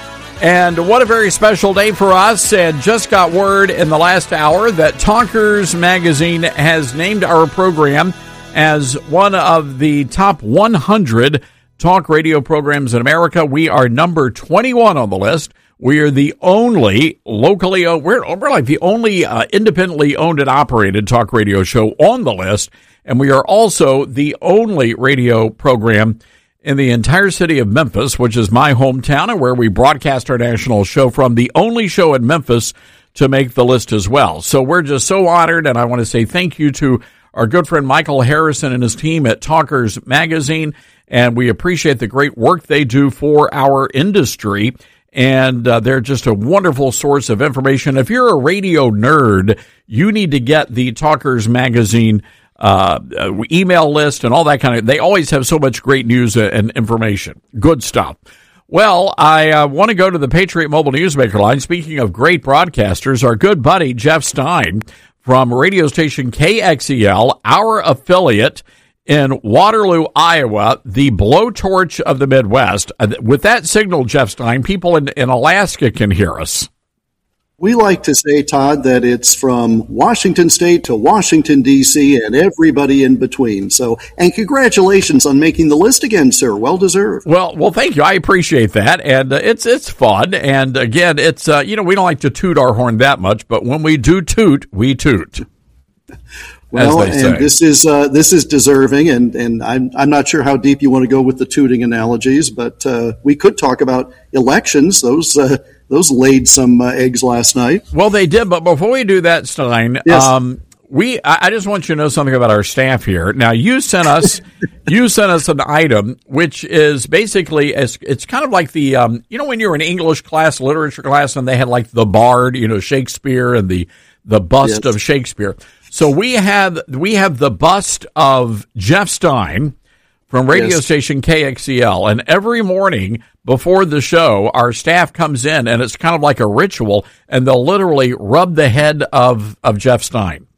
And what a very special day for us. And just got word in the last hour that Talkers Magazine has named our program as one of the top one hundred talk radio programs in America. We are number twenty-one on the list. We are the only locally owned, we're, we're like the only uh, independently owned and operated talk radio show on the list. And we are also the only radio program in the entire city of Memphis, which is my hometown and where we broadcast our national show from, the only show in Memphis to make the list as well. So we're just so honored, and I want to say thank you to our good friend Michael Harrison and his team at Talkers Magazine, and we appreciate the great work they do for our industry, and uh, they're just a wonderful source of information. If you're a radio nerd, you need to get the Talkers Magazine Uh, email list and all that kind of, they always have so much great news and information. Good stuff. Well, I uh, want to go to the Patriot Mobile Newsmaker line. Speaking of great broadcasters, our good buddy Jeff Stein from radio station K X E L, our affiliate in Waterloo, Iowa, the blowtorch of the Midwest. With that signal, Jeff Stein, people in, in Alaska can hear us. We like to say, Todd, that it's from Washington State to Washington, D C, and everybody in between. So, and congratulations on making the list again, sir. Well deserved. Well, well, thank you. I appreciate that. And uh, it's it's fun. And again, it's, uh, you know, we don't like to toot our horn that much, but when we do toot, we toot. Well, and this is uh, this is deserving, and, and I'm I'm not sure how deep you want to go with the tooting analogies, but uh, we could talk about elections. Those uh, those laid some uh, eggs last night. Well, they did, but before we do that, Stein, yes. um, we I, I just want you to know something about our staff here. Now, you sent us you sent us an item which is basically it's, it's kind of like the um, you know when you're in English class, literature class, and they had like the Bard, you know, Shakespeare and the the bust yes. of Shakespeare. So we have we have the bust of Jeff Stein from radio yes. station K X E L, and every morning before the show, our staff comes in, and it's kind of like a ritual, and they'll literally rub the head of, of Jeff Stein.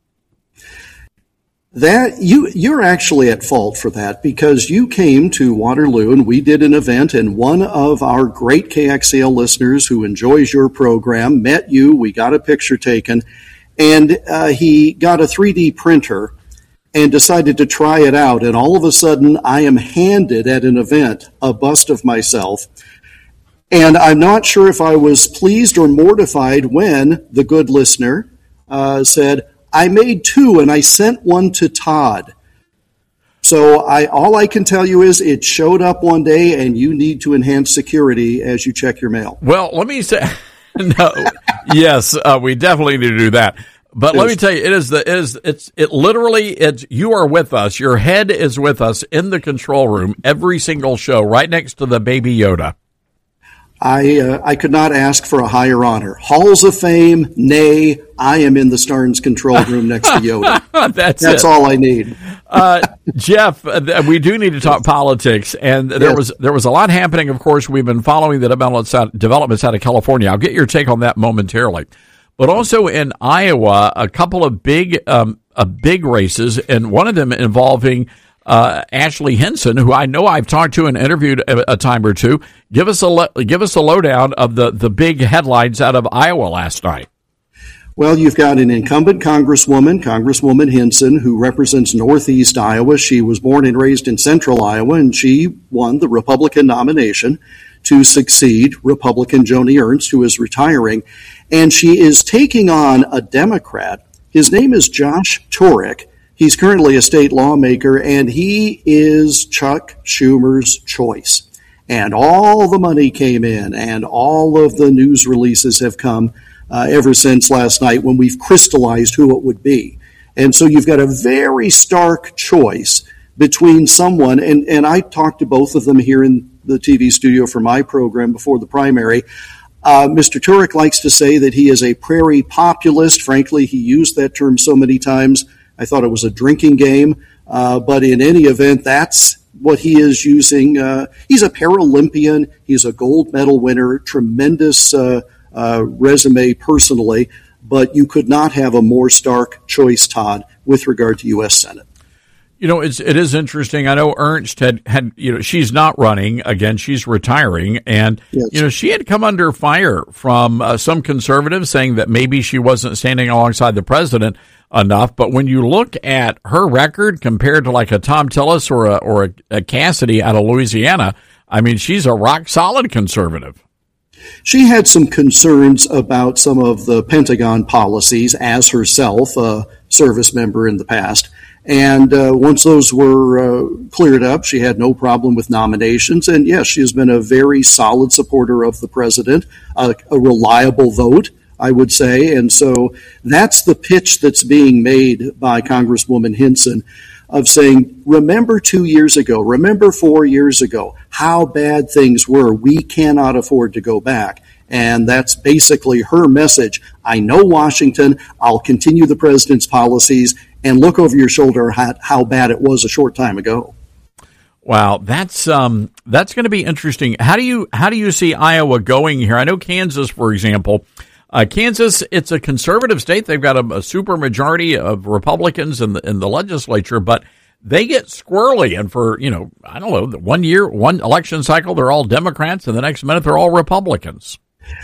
That you you're actually at fault for that, because you came to Waterloo and we did an event, and one of our great K X E L listeners who enjoys your program met you. We got a picture taken. And uh, he got a three D printer and decided to try it out. And all of a sudden, I am handed at an event a bust of myself. And I'm not sure if I was pleased or mortified when the good listener uh, said, I made two and I sent one to Todd. So I all I can tell you is it showed up one day, and you need to enhance security as you check your mail. Well, let me say... No, yes, uh, we definitely need to do that. But yes. Let me tell you, it is the it is it's it literally it's you are with us. Your head is with us in the control room every single show, right next to the baby Yoda. I uh, I could not ask for a higher honor. Halls of Fame, nay, I am in the Starnes control room next to Yoda. That's That's it. all I need. uh, Jeff, uh, we do need to talk politics, and there yes. was there was a lot happening. Of course, we've been following the developments out, developments out of California. I'll get your take on that momentarily, but also in Iowa, a couple of big um, uh, big races, and one of them involving Uh, Ashley Hinson, who I know I've talked to and interviewed a, a time or two. Give us a le- give us a lowdown of the, the big headlines out of Iowa last night. Well, you've got an incumbent congresswoman, Congresswoman Hinson, who represents Northeast Iowa. She was born and raised in Central Iowa, and she won the Republican nomination to succeed Republican Joni Ernst, who is retiring. And she is taking on a Democrat. His name is Josh Turek. He's currently a state lawmaker, and he is Chuck Schumer's choice. And all the money came in, and all of the news releases have come uh, ever since last night when we've crystallized who it would be. And so you've got a very stark choice between someone, and, and I talked to both of them here in the T V studio for my program before the primary. Uh, Mister Turek likes to say that he is a prairie populist. Frankly, he used that term so many times, I thought it was a drinking game. Uh, but in any event, that's what he is using. Uh, he's a Paralympian. He's a gold medal winner, tremendous uh, uh, resume personally. But you could not have a more stark choice, Todd, with regard to U S Senate. You know, it's, it is interesting. I know Ernst had, had, you know, she's not running again. She's retiring. And, yes. you know, she had come under fire from uh, some conservatives saying that maybe she wasn't standing alongside the president enough. But when you look at her record compared to like a Tom Tillis or a, or a, a Cassidy out of Louisiana, I mean, she's a rock solid conservative. She had some concerns about some of the Pentagon policies as herself, a service member in the past. And uh, once those were uh, cleared up, she had no problem with nominations. And yes, she has been a very solid supporter of the president, uh, a reliable vote, I would say. And so that's the pitch that's being made by Congresswoman Hinson of saying, remember two years ago, remember four years ago, how bad things were. We cannot afford to go back. And that's basically her message. I know Washington. I'll continue the president's policies and look over your shoulder at how bad it was a short time ago. Wow, that's um, that's going to be interesting. How do you how do you see Iowa going here? I know Kansas, for example. Uh, Kansas, it's a conservative state. They've got a, a super majority of Republicans in the in the legislature, but they get squirrely. And for, you know, I don't know, one year, one election cycle, they're all Democrats, and the next minute they're all Republicans.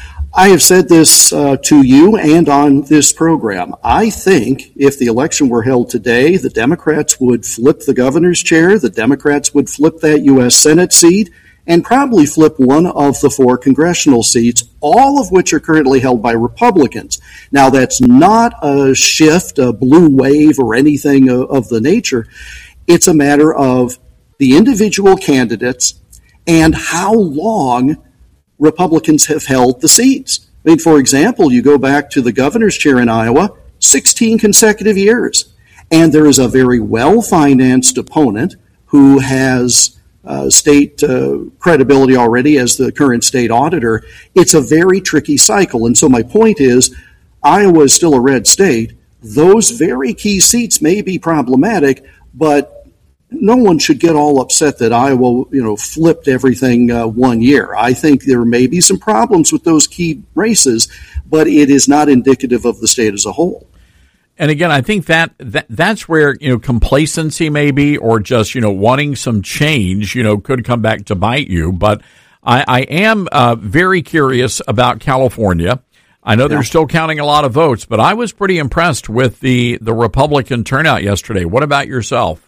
I have said this uh, to you and on this program. I think if the election were held today, the Democrats would flip the governor's chair, the Democrats would flip that U S Senate seat, and probably flip one of the four congressional seats, all of which are currently held by Republicans. Now, that's not a shift, a blue wave, or anything of, of the nature. It's a matter of the individual candidates and how long Republicans have held the seats. I mean, for example, you go back to the governor's chair in Iowa, sixteen consecutive years. And there is a very well-financed opponent who has uh, state uh, credibility already as the current state auditor. It's a very tricky cycle. And so my point is, Iowa is still a red state. Those very key seats may be problematic, but no one should get all upset that Iowa, you know, flipped everything uh, one year. I think there may be some problems with those key races, but it is not indicative of the state as a whole. And again, I think that, that that's where, you know, complacency maybe, or just, you know, wanting some change, you know, could come back to bite you. But I, I am uh, very curious about California. I know yeah. they're still counting a lot of votes, but I was pretty impressed with the, the Republican turnout yesterday. What about yourself?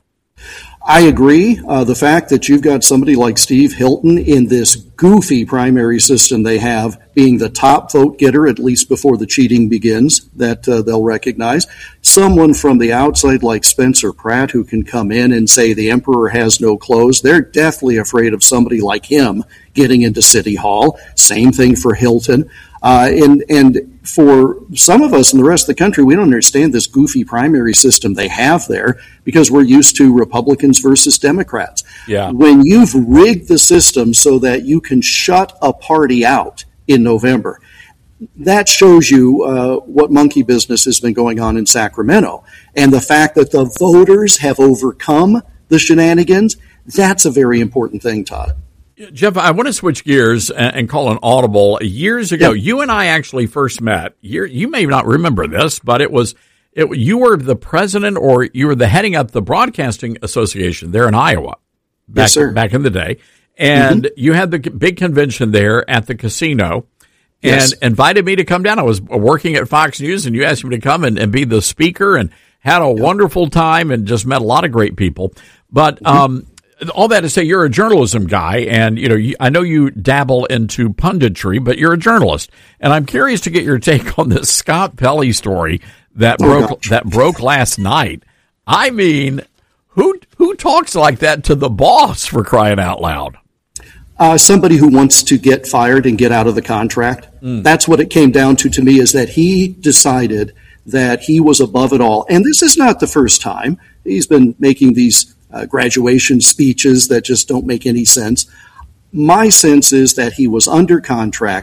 I agree. Uh, the fact that you've got somebody like Steve Hilton in this goofy primary system they have, being the top vote getter, at least before the cheating begins, that uh, they'll recognize. Someone from the outside like Spencer Pratt who can come in and say the emperor has no clothes. They're definitely afraid of somebody like him getting into City Hall. Same thing for Hilton. Uh, and, and for some of us in the rest of the country, we don't understand this goofy primary system they have there because we're used to Republicans versus Democrats. Yeah. When you've rigged the system so that you can shut a party out in November, that shows you uh, what monkey business has been going on in Sacramento. And the fact that the voters have overcome the shenanigans, that's a very important thing, Todd. Jeff, I want to switch gears and call an audible. Years ago, yep. you and I actually first met. You're, you may not remember this, but it was it, you were the president, or you were the heading up the Broadcasting Association there in Iowa back, yes, sir. back in the day. And mm-hmm. you had the big convention there at the casino and yes. invited me to come down. I was working at Fox News, and you asked me to come and, and be the speaker, and had a yep. wonderful time and just met a lot of great people. But mm-hmm. um all that to say, you're a journalism guy, and you know you, I know you dabble into punditry, but you're a journalist, and I'm curious to get your take on this Scott Pelley story that oh, broke gosh. that broke last night. I mean, who who talks like that to the boss, for crying out loud? Uh, somebody who wants to get fired and get out of the contract. Mm. That's what it came down to to me, is that he decided that he was above it all, and this is not the first time he's been making these Uh, graduation speeches that just don't make any sense. My sense is that he was under contract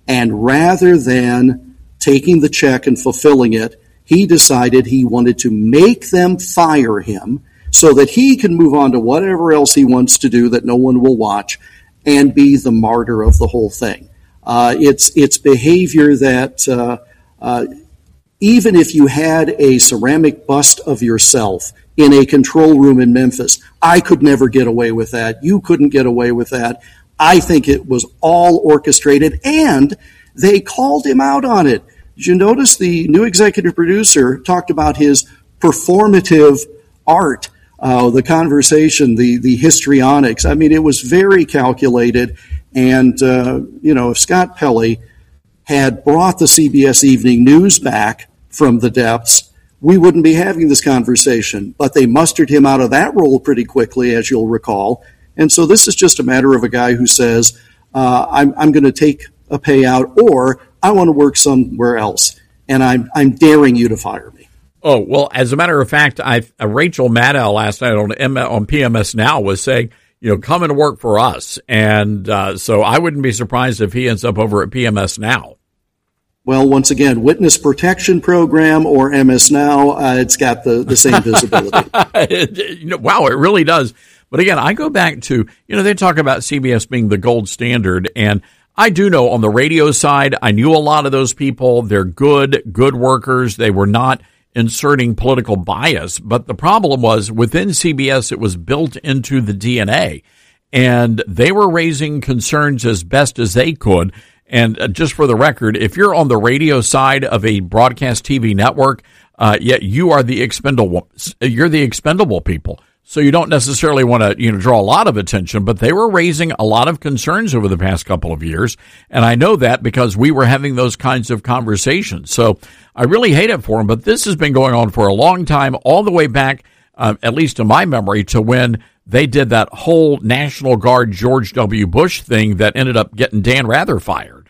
And rather than taking the check and fulfilling it, he decided he wanted to make them fire him so that he can move on to whatever else he wants to do that no one will watch and be the martyr of the whole thing. Uh, it's it's behavior that uh, uh, even if you had a ceramic bust of yourself in a control room in Memphis, I could never get away with that. You couldn't get away with that. I think it was all orchestrated, and they called him out on it. Did you notice the new executive producer talked about his performative art, uh, the conversation, the, the histrionics? I mean, it was very calculated. And, uh, you know, if Scott Pelley had brought the C B S Evening News back from the depths, we wouldn't be having this conversation. But they mustered him out of that role pretty quickly, as you'll recall. And so this is just a matter of a guy who says, uh, I'm, I'm going to take a payout, or I want to work somewhere else, and I'm I'm daring you to fire me. Oh, well, as a matter of fact, I uh, Rachel Maddow last night on M- on P M S Now was saying, you know, come and work for us. And uh, so I wouldn't be surprised if he ends up over at P M S Now. Well, once again, Witness Protection Program or M S Now, uh, it's got the, the same visibility. You know, wow, it really does. But again, I go back to, you know, they talk about C B S being the gold standard, and I do know on the radio side, I knew a lot of those people. They're good, good workers. They were not inserting political bias. But the problem was within C B S, it was built into the D N A. And they were raising concerns as best as they could. And just for the record, if you're on the radio side of a broadcast T V network, uh, yet you are the expendable, you're the expendable people. So you don't necessarily want to, you know, draw a lot of attention, but they were raising a lot of concerns over the past couple of years. And I know that because we were having those kinds of conversations. So I really hate it for them, but this has been going on for a long time, all the way back, uh, at least in my memory, to when they did that whole National Guard George W. Bush thing that ended up getting Dan Rather fired.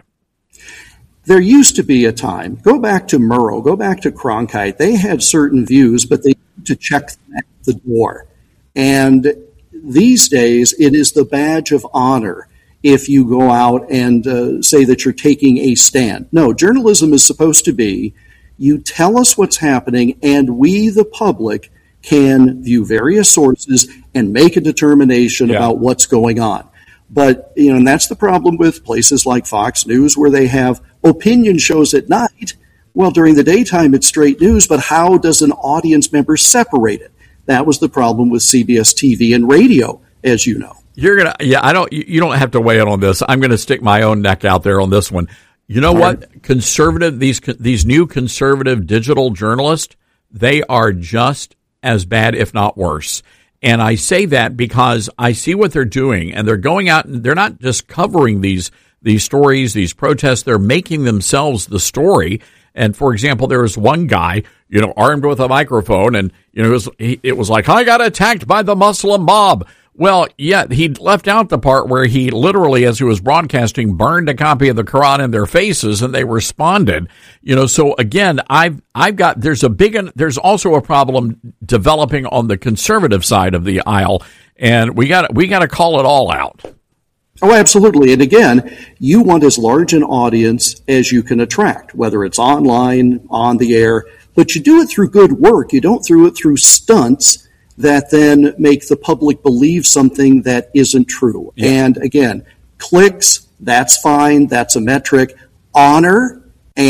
There used to be a time, go back to Murrow, go back to Cronkite, they had certain views, but they had to check them at the door. And these days, it is the badge of honor if you go out and uh, say that you're taking a stand. No, journalism is supposed to be, you tell us what's happening, and we, the public, can view various sources and make a determination yeah. about what's going on. But, you know, and that's the problem with places like Fox News, where they have opinion shows at night. Well, during the daytime, it's straight news, but how does an audience member separate it? That was the problem with C B S T V and radio, as you know. You're gonna, yeah. I don't. You don't have to weigh in on this. I'm going to stick my own neck out there on this one. You know what? Right. Conservative these these new conservative digital journalists, they are just as bad, if not worse. And I say that because I see what they're doing, and they're going out and they're not just covering these these stories, these protests. They're making themselves the story. And for example, there was one guy, you know, armed with a microphone, and you know, it was, he, it was like, I got attacked by the Muslim mob. Well, yeah, he left out the part where he literally, as he was broadcasting, burned a copy of the Quran in their faces, and they responded. You know, so again, I've I've got there's a big there's also a problem developing on the conservative side of the aisle, and we got we got to call it all out. Oh, absolutely. And again, you want as large an audience as you can attract, whether it's online, on the air, but you do it through good work. You don't do it through stunts that then make the public believe something that isn't true. Yeah. And again, clicks, that's fine. That's a metric. Honor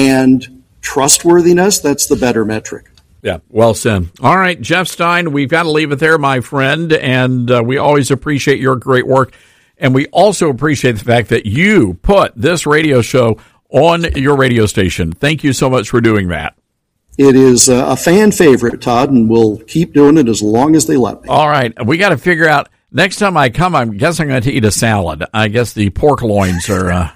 and trustworthiness, that's the better metric. Yeah, well said. All right, Jeff Stein, we've got to leave it there, my friend, and uh, we always appreciate your great work. And we also appreciate the fact that you put this radio show on your radio station. Thank you so much for doing that. It is a fan favorite, Todd, and we'll keep doing it as long as they let me. All right. We got to figure out, next time I come, I guess I'm going to eat a salad. I guess the pork loins are... Uh,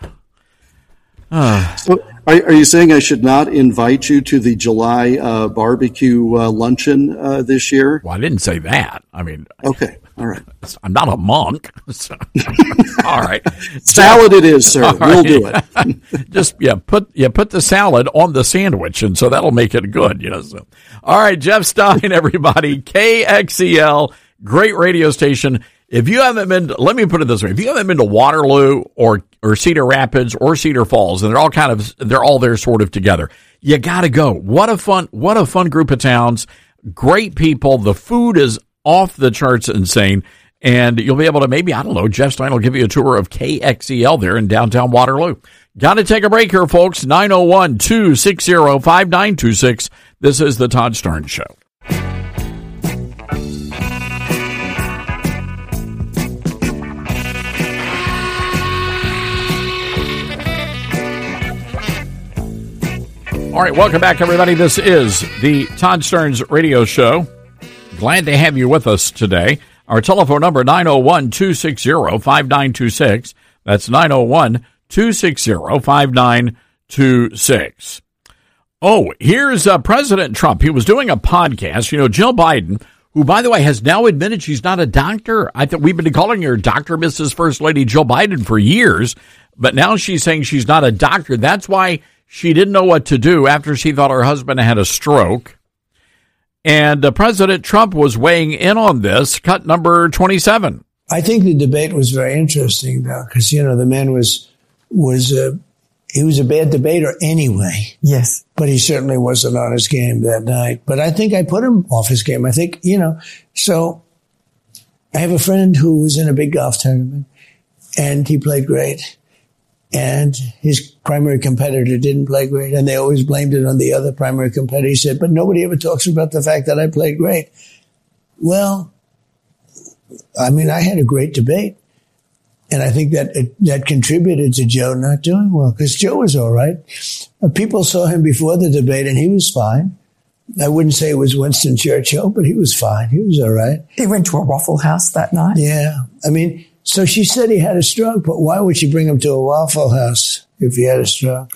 uh. So are, are you saying I should not invite you to the July uh, barbecue uh, luncheon uh, this year? Well, I didn't say that. I mean... Okay. All right. I'm not a monk. So. All right. Salad it is, sir. All we'll right. do it. Just, yeah, put yeah, put the salad on the sandwich, and so that'll make it good, you know. So. All right, Jeff Stein, everybody. K X E L, great radio station. If you haven't been, to, let me put it this way: if you haven't been to Waterloo or or Cedar Rapids or Cedar Falls, and they're all kind of they're all there sort of together, you got to go. What a fun, what a fun group of towns. Great people. The food is off the charts, insane, and you'll be able to maybe I don't know. Jeff Stein will give you a tour of K X E L there in downtown Waterloo. Got to take a break here, folks. nine oh one, two six zero, five nine two six. This is the Todd Starnes Show. All right, welcome back, everybody. This is the Todd Starnes Radio Show. Glad to have you with us today. Our telephone number, nine oh one, two six zero, five nine two six. That's nine oh one, two six zero, five nine two six. Oh, here's uh, President Trump. He was doing a podcast. You know, Jill Biden, who, by the way, has now admitted she's not a doctor. I think we've been calling her Doctor Missus First Lady Jill Biden for years, but now she's saying she's not a doctor. That's why she didn't know what to do after she thought her husband had a stroke. And uh, President Trump was weighing in on this. Cut number twenty-seven. I think the debate was very interesting, though, because, you know, the man was, was uh, he was a bad debater anyway. Yes. But he certainly wasn't on his game that night. But I think I put him off his game. I think, you know, so I have a friend who was in a big golf tournament, and he played great. And his primary competitor didn't play great, and they always blamed it on the other primary competitor. He said, but nobody ever talks about the fact that I played great. Well, I mean, I had a great debate, and I think that it, that contributed to Joe not doing well, because Joe was all right. Uh, people saw him before the debate, and he was fine. I wouldn't say it was Winston Churchill, but he was fine. He was all right. He went to a Waffle House that night. Yeah. I mean, so she said he had a stroke, but why would she bring him to a Waffle House if he had a stroke?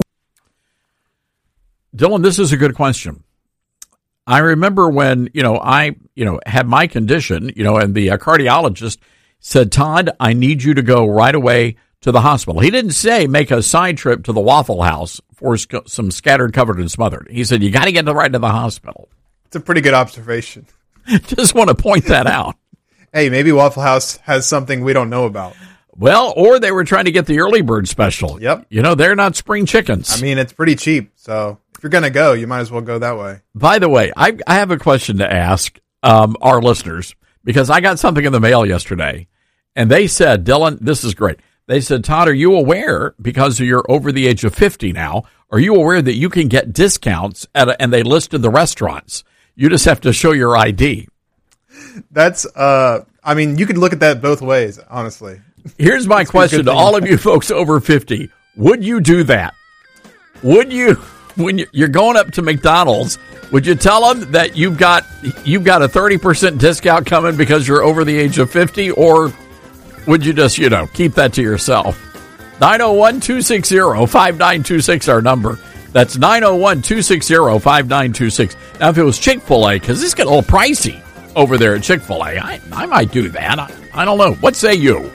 Dylan, this is a good question. I remember when, you know, I, you know, had my condition, you know, and the uh, cardiologist said, Todd, I need you to go right away to the hospital. He didn't say make a side trip to the Waffle House for sc- some scattered, covered, and smothered. He said, you got to get right to the hospital. It's a pretty good observation. Just want to point that out. Hey, maybe Waffle House has something we don't know about. Well, or they were trying to get the early bird special. Yep. You know, they're not spring chickens. I mean, it's pretty cheap, so if you're going to go, you might as well go that way. By the way, I, I have a question to ask um, our listeners, because I got something in the mail yesterday, and they said, Dylan, this is great. They said, Todd, are you aware, because you're over the age of fifty now, are you aware that you can get discounts, at a, and they listed the restaurants? You just have to show your I D. That's, uh, I mean, you could look at that both ways, honestly. Here's my question to all of you folks over fifty. Would you do that? Would you, when you're going up to McDonald's, would you tell them that you've got, you've got a thirty percent discount coming because you're over the age of fifty, or would you just, you know, keep that to yourself? nine oh one, two six zero, five nine two six, our number. That's nine oh one, two six zero, five nine two six. Now, if it was Chick-fil-A, because this got a little pricey over there at Chick-fil-A, I, I might do that. I, I don't know. What say you?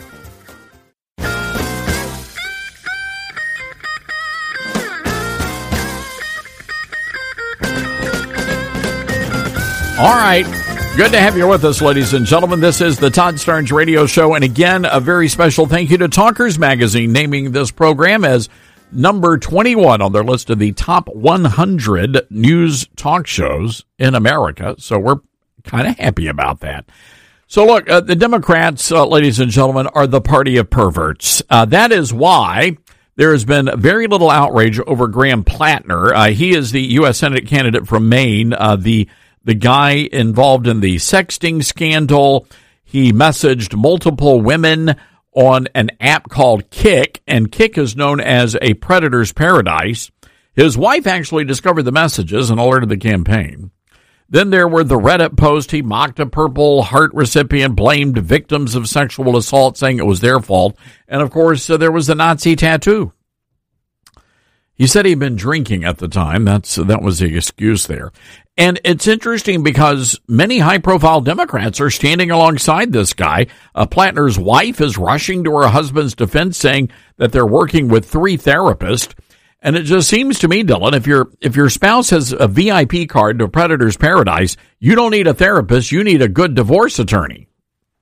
All right. Good to have you with us, ladies and gentlemen. This is the Todd Starnes Radio Show. And again, a very special thank you to Talkers Magazine, naming this program as number twenty-one on their list of the top one hundred news talk shows in America. So we're kind of happy about that. So look, uh, the Democrats, uh, ladies and gentlemen, are the party of perverts. Uh, that is why there has been very little outrage over Graham Plattner. Uh, he is the U S Senate candidate from Maine, uh, the the guy involved in the sexting scandal. He messaged multiple women on an app called Kik, and Kik is known as a predator's paradise. His wife actually discovered the messages and alerted the campaign. Then there were the Reddit posts. He mocked a Purple Heart recipient, blamed victims of sexual assault, saying it was their fault. And, of course, uh, there was the Nazi tattoo. He said he'd been drinking at the time. That's that was the excuse there. And it's interesting because many high-profile Democrats are standing alongside this guy. Uh, Plattner's wife is rushing to her husband's defense, saying that they're working with three therapists. And it just seems to me, Dylan, if your if your spouse has a V I P card to Predator's Paradise, you don't need a therapist. You need a good divorce attorney.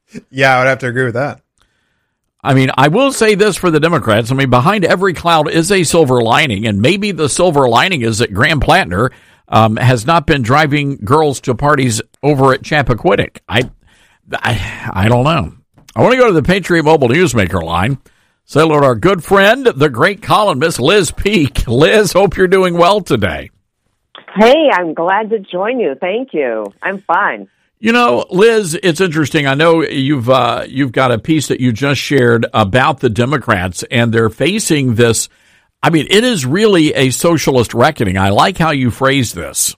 Yeah, I would have to agree with that. I mean, I will say this for the Democrats. I mean, behind every cloud is a silver lining, and maybe the silver lining is that Graham Plattner um, has not been driving girls to parties over at Chappaquiddick. I, I, I don't know. I want to go to the Patriot Mobile Newsmaker line. Say hello to our good friend, the great columnist, Liz Peek. Liz, hope you're doing well today. Hey, I'm glad to join you. Thank you. I'm fine. You know, Liz, it's interesting. I know you've uh, you've got a piece that you just shared about the Democrats, and they're facing this. I mean, it is really a socialist reckoning. I like how you phrase this.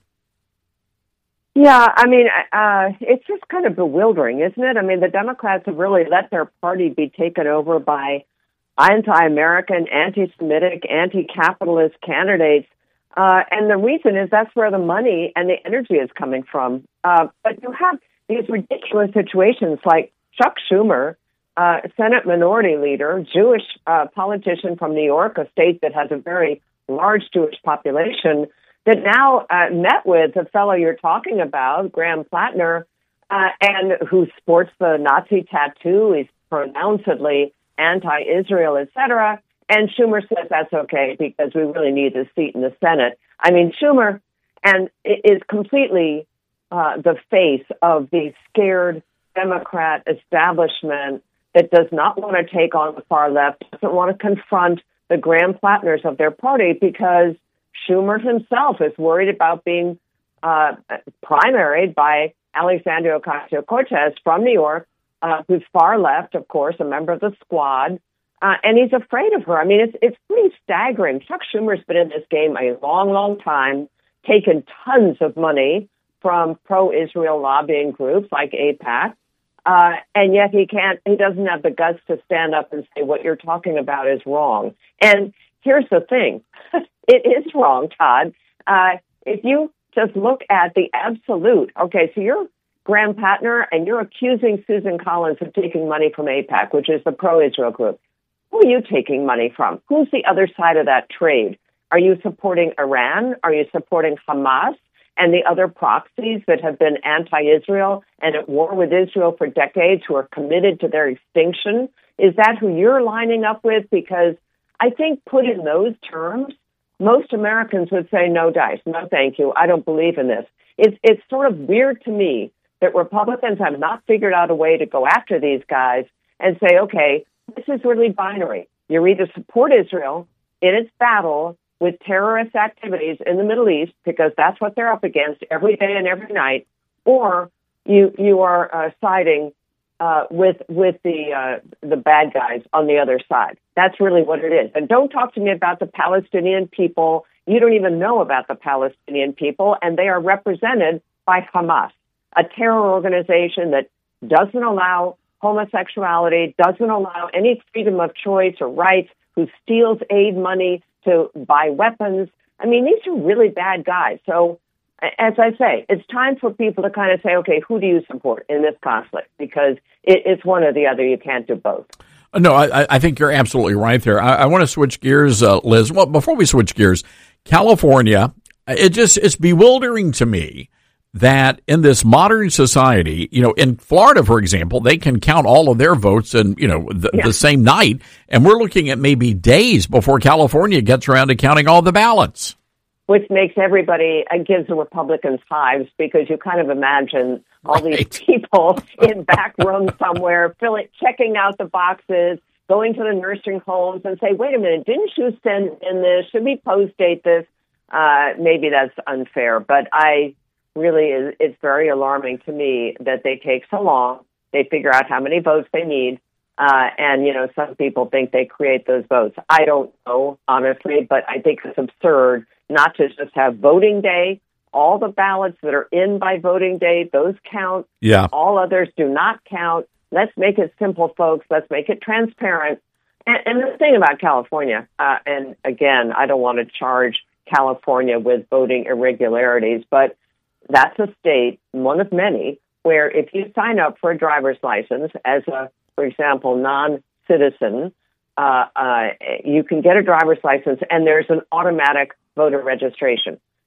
Yeah, I mean, uh, it's just kind of bewildering, isn't it? I mean, the Democrats have really let their party be taken over by anti-American, anti-Semitic, anti-capitalist candidates. Uh, and the reason is that's where the money and the energy is coming from. Uh, but you have these ridiculous situations like Chuck Schumer, uh, Senate Minority Leader, Jewish uh, politician from New York, a state that has a very large Jewish population, that now uh, met with the fellow you're talking about, Graham Plattner, uh, and who sports the Nazi tattoo. He's pronouncedly anti-Israel, et cetera. And Schumer says that's okay because we really need this seat in the Senate. I mean, Schumer and is completely uh, the face of the scared Democrat establishment that does not want to take on the far left, doesn't want to confront the Graham Plattners of their party because Schumer himself is worried about being uh, primaried by Alexandria Ocasio-Cortez from New York, uh, who's far left, of course, a member of the Squad. Uh, and he's afraid of her. I mean, it's it's pretty staggering. Chuck Schumer's been in this game a long, long time, taken tons of money from pro-Israel lobbying groups like AIPAC, uh, and yet he can't. He doesn't have the guts to stand up and say what you're talking about is wrong. And here's the thing: it is wrong, Todd. Uh, if you just look at the absolute, okay, so you're Graham Plattner, and you're accusing Susan Collins of taking money from AIPAC, which is the pro-Israel group. Who are you taking money from? Who's the other side of that trade? Are you supporting Iran? Are you supporting Hamas and the other proxies that have been anti-Israel and at war with Israel for decades who are committed to their extinction? Is that who you're lining up with? Because I think put in those terms, most Americans would say, no dice, no thank you, I don't believe in this. It's, it's sort of weird to me that Republicans have not figured out a way to go after these guys and say, okay, this is really binary. You either support Israel in its battle with terrorist activities in the Middle East, because that's what they're up against every day and every night, or you you are uh, siding uh, with with the uh, the bad guys on the other side. That's really what it is. And don't talk to me about the Palestinian people. You don't even know about the Palestinian people, and they are represented by Hamas, a terror organization that doesn't allow homosexuality, doesn't allow any freedom of choice or rights, who steals aid money to buy weapons. I mean, these are really bad guys. So, as I say, it's time for people to kind of say, okay, who do you support in this conflict? Because it, it's one or the other. You can't do both. No, I, I think you're absolutely right there. I, I want to switch gears, uh, Liz. Well, before we switch gears, California, it just it's bewildering to me that in this modern society, you know, in Florida, for example, they can count all of their votes in, you know, the, yeah. the same night. And we're looking at maybe days before California gets around to counting all the ballots. Which makes everybody, it gives the Republicans hives, because you kind of imagine all right. these people in back rooms somewhere, filling, checking out the boxes, going to the nursing homes and say, wait a minute, didn't you send in this? Should we post date this? Uh, maybe that's unfair, but I... really is it's very alarming to me that they take so long. They figure out how many votes they need. Uh, and, you know, some people think they create those votes. I don't know, honestly, but I think it's absurd not to just have voting day. All the ballots that are in by voting day, those count. Yeah. All others do not count. Let's make it simple, folks. Let's make it transparent. And, and the thing about California, uh, and again, I don't want to charge California with voting irregularities, but that's a state, one of many, where if you sign up for a driver's license as a, for example, non-citizen, uh, uh, you can get a driver's license and there's an automatic voter registration.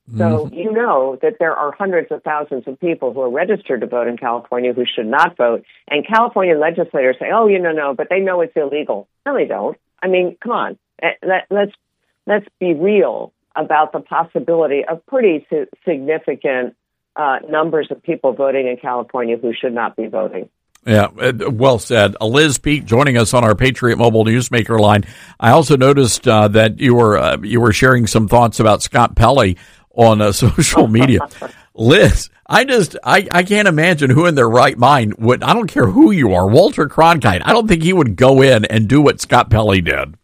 So you know that there are hundreds of thousands of people who are registered to vote in California who should not vote. And California legislators say, oh, you know, no, but they know it's illegal. No, they don't. I mean, come on. Let, let's, let's be real about the possibility of pretty si- significant uh, numbers of people voting in California who should not be voting. Yeah, well said. Liz Peek joining us on our Patriot Mobile Newsmaker line. I also noticed uh, that you were uh, you were sharing some thoughts about Scott Pelley on uh, social media. Liz, I just I, I can't imagine who in their right mind would. I don't care who you are, Walter Cronkite. I don't think he would go in and do what Scott Pelley did.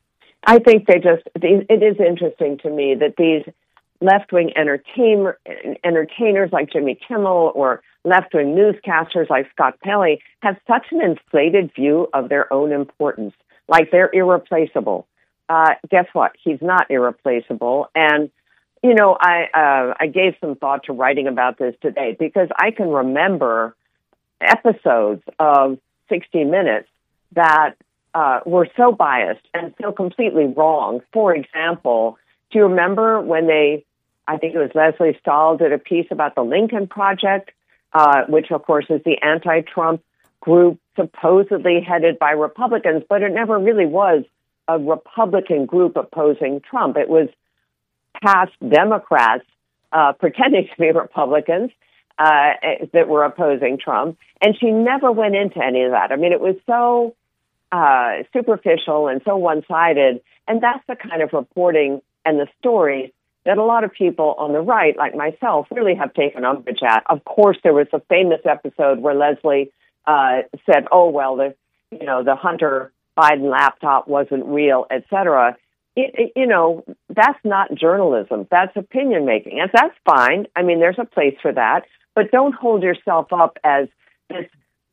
I think they just. It is interesting to me that these left-wing entertainer, entertainers like Jimmy Kimmel or left-wing newscasters like Scott Pelley have such an inflated view of their own importance, like they're irreplaceable. Uh, guess what? He's not irreplaceable. And, you know, I uh, I gave some thought to writing about this today because I can remember episodes of sixty minutes that uh, were so biased and so completely wrong. For example, do you remember when they, I think it was Leslie Stahl, did a piece about the Lincoln Project, uh, which, of course, is the anti-Trump group supposedly headed by Republicans, but it never really was a Republican group opposing Trump. It was past Democrats uh, pretending to be Republicans uh, that were opposing Trump, and she never went into any of that. I mean, it was so uh, superficial and so one-sided, and that's the kind of reporting and the stories that a lot of people on the right, like myself, really have taken umbrage at. Of course, there was a famous episode where Leslie uh, said, oh, well, the, you know, the Hunter Biden laptop wasn't real, et cetera. It, it, you know, that's not journalism. That's opinion making. And that's fine. I mean, there's a place for that. But don't hold yourself up as this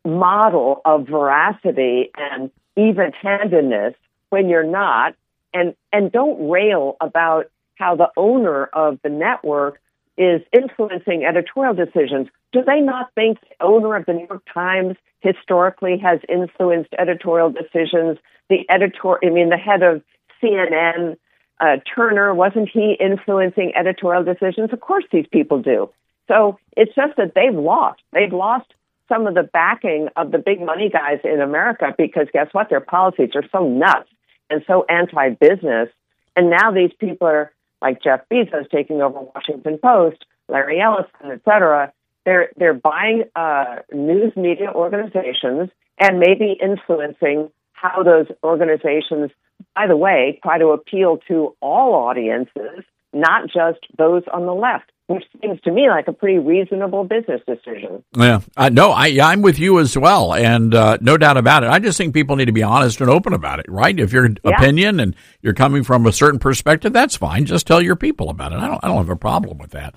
model of veracity and even-handedness when you're not. And and don't rail about how the owner of the network is influencing editorial decisions. Do they not think the owner of the New York Times historically has influenced editorial decisions? The editor, I mean, the head of C N N, uh, Turner, wasn't he influencing editorial decisions? Of course these people do. So it's just that they've lost. They've lost some of the backing of the big money guys in America because guess what? Their policies are so nuts and so anti-business. And now these people are like Jeff Bezos taking over Washington Post, Larry Ellison, et cetera. They're, they're buying uh, news media organizations and maybe influencing how those organizations, by the way, try to appeal to all audiences, not just those on the left, which seems to me like a pretty reasonable business decision. Yeah, uh, no, I, I'm with you as well, and uh, no doubt about it. I just think people need to be honest and open about it, right? If your yeah. opinion and you're coming from a certain perspective, that's fine. Just tell your people about it. I don't, I don't have a problem with that.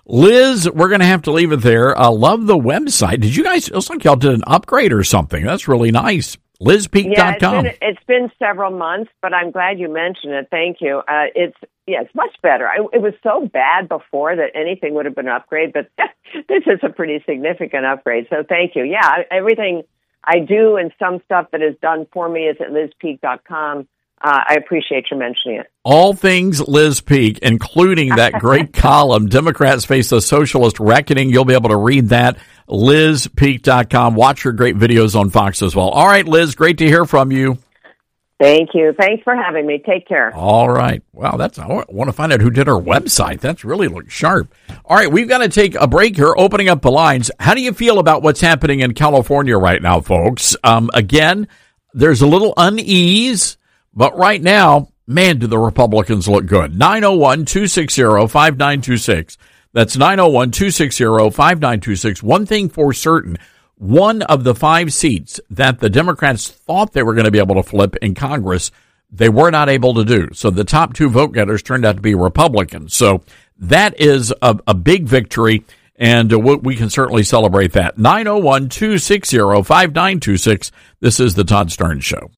Liz, we're going to have to leave it there. I uh, love the website. Did you guys, it looks like y'all did an upgrade or something. That's really nice. Liz Peek dot com. Yeah, it's been, it's been several months, but I'm glad you mentioned it. Thank you. Uh, it's yeah, it's much better. I, it was so bad before that anything would have been an upgrade, but this is a pretty significant upgrade. So thank you. Yeah, everything I do and some stuff that is done for me is at Liz Peek dot com. Uh, I appreciate you mentioning it. All things Liz Peek, including that great column, Democrats Face a Socialist Reckoning. You'll be able to read that. Liz Peek dot com. Watch her great videos on Fox as well. All right, Liz, great to hear from you. Thank you. Thanks for having me. Take care. All right. Wow, that's. I want to find out who did her website. That's really looks sharp. All right, we've got to take a break here, opening up the lines. How do you feel about what's happening in California right now, folks? Um, again, there's a little unease, but right now, man, do the Republicans look good. nine oh one, two six zero, five nine two six. That's nine oh one, two six zero, five nine two six. One thing for certain, one of the five seats that the Democrats thought they were going to be able to flip in Congress, they were not able to do. So the top two vote getters turned out to be Republicans. So that is a, a big victory, and uh, we can certainly celebrate that. nine oh one, two six zero, five nine two six. This is the Todd Starnes Show.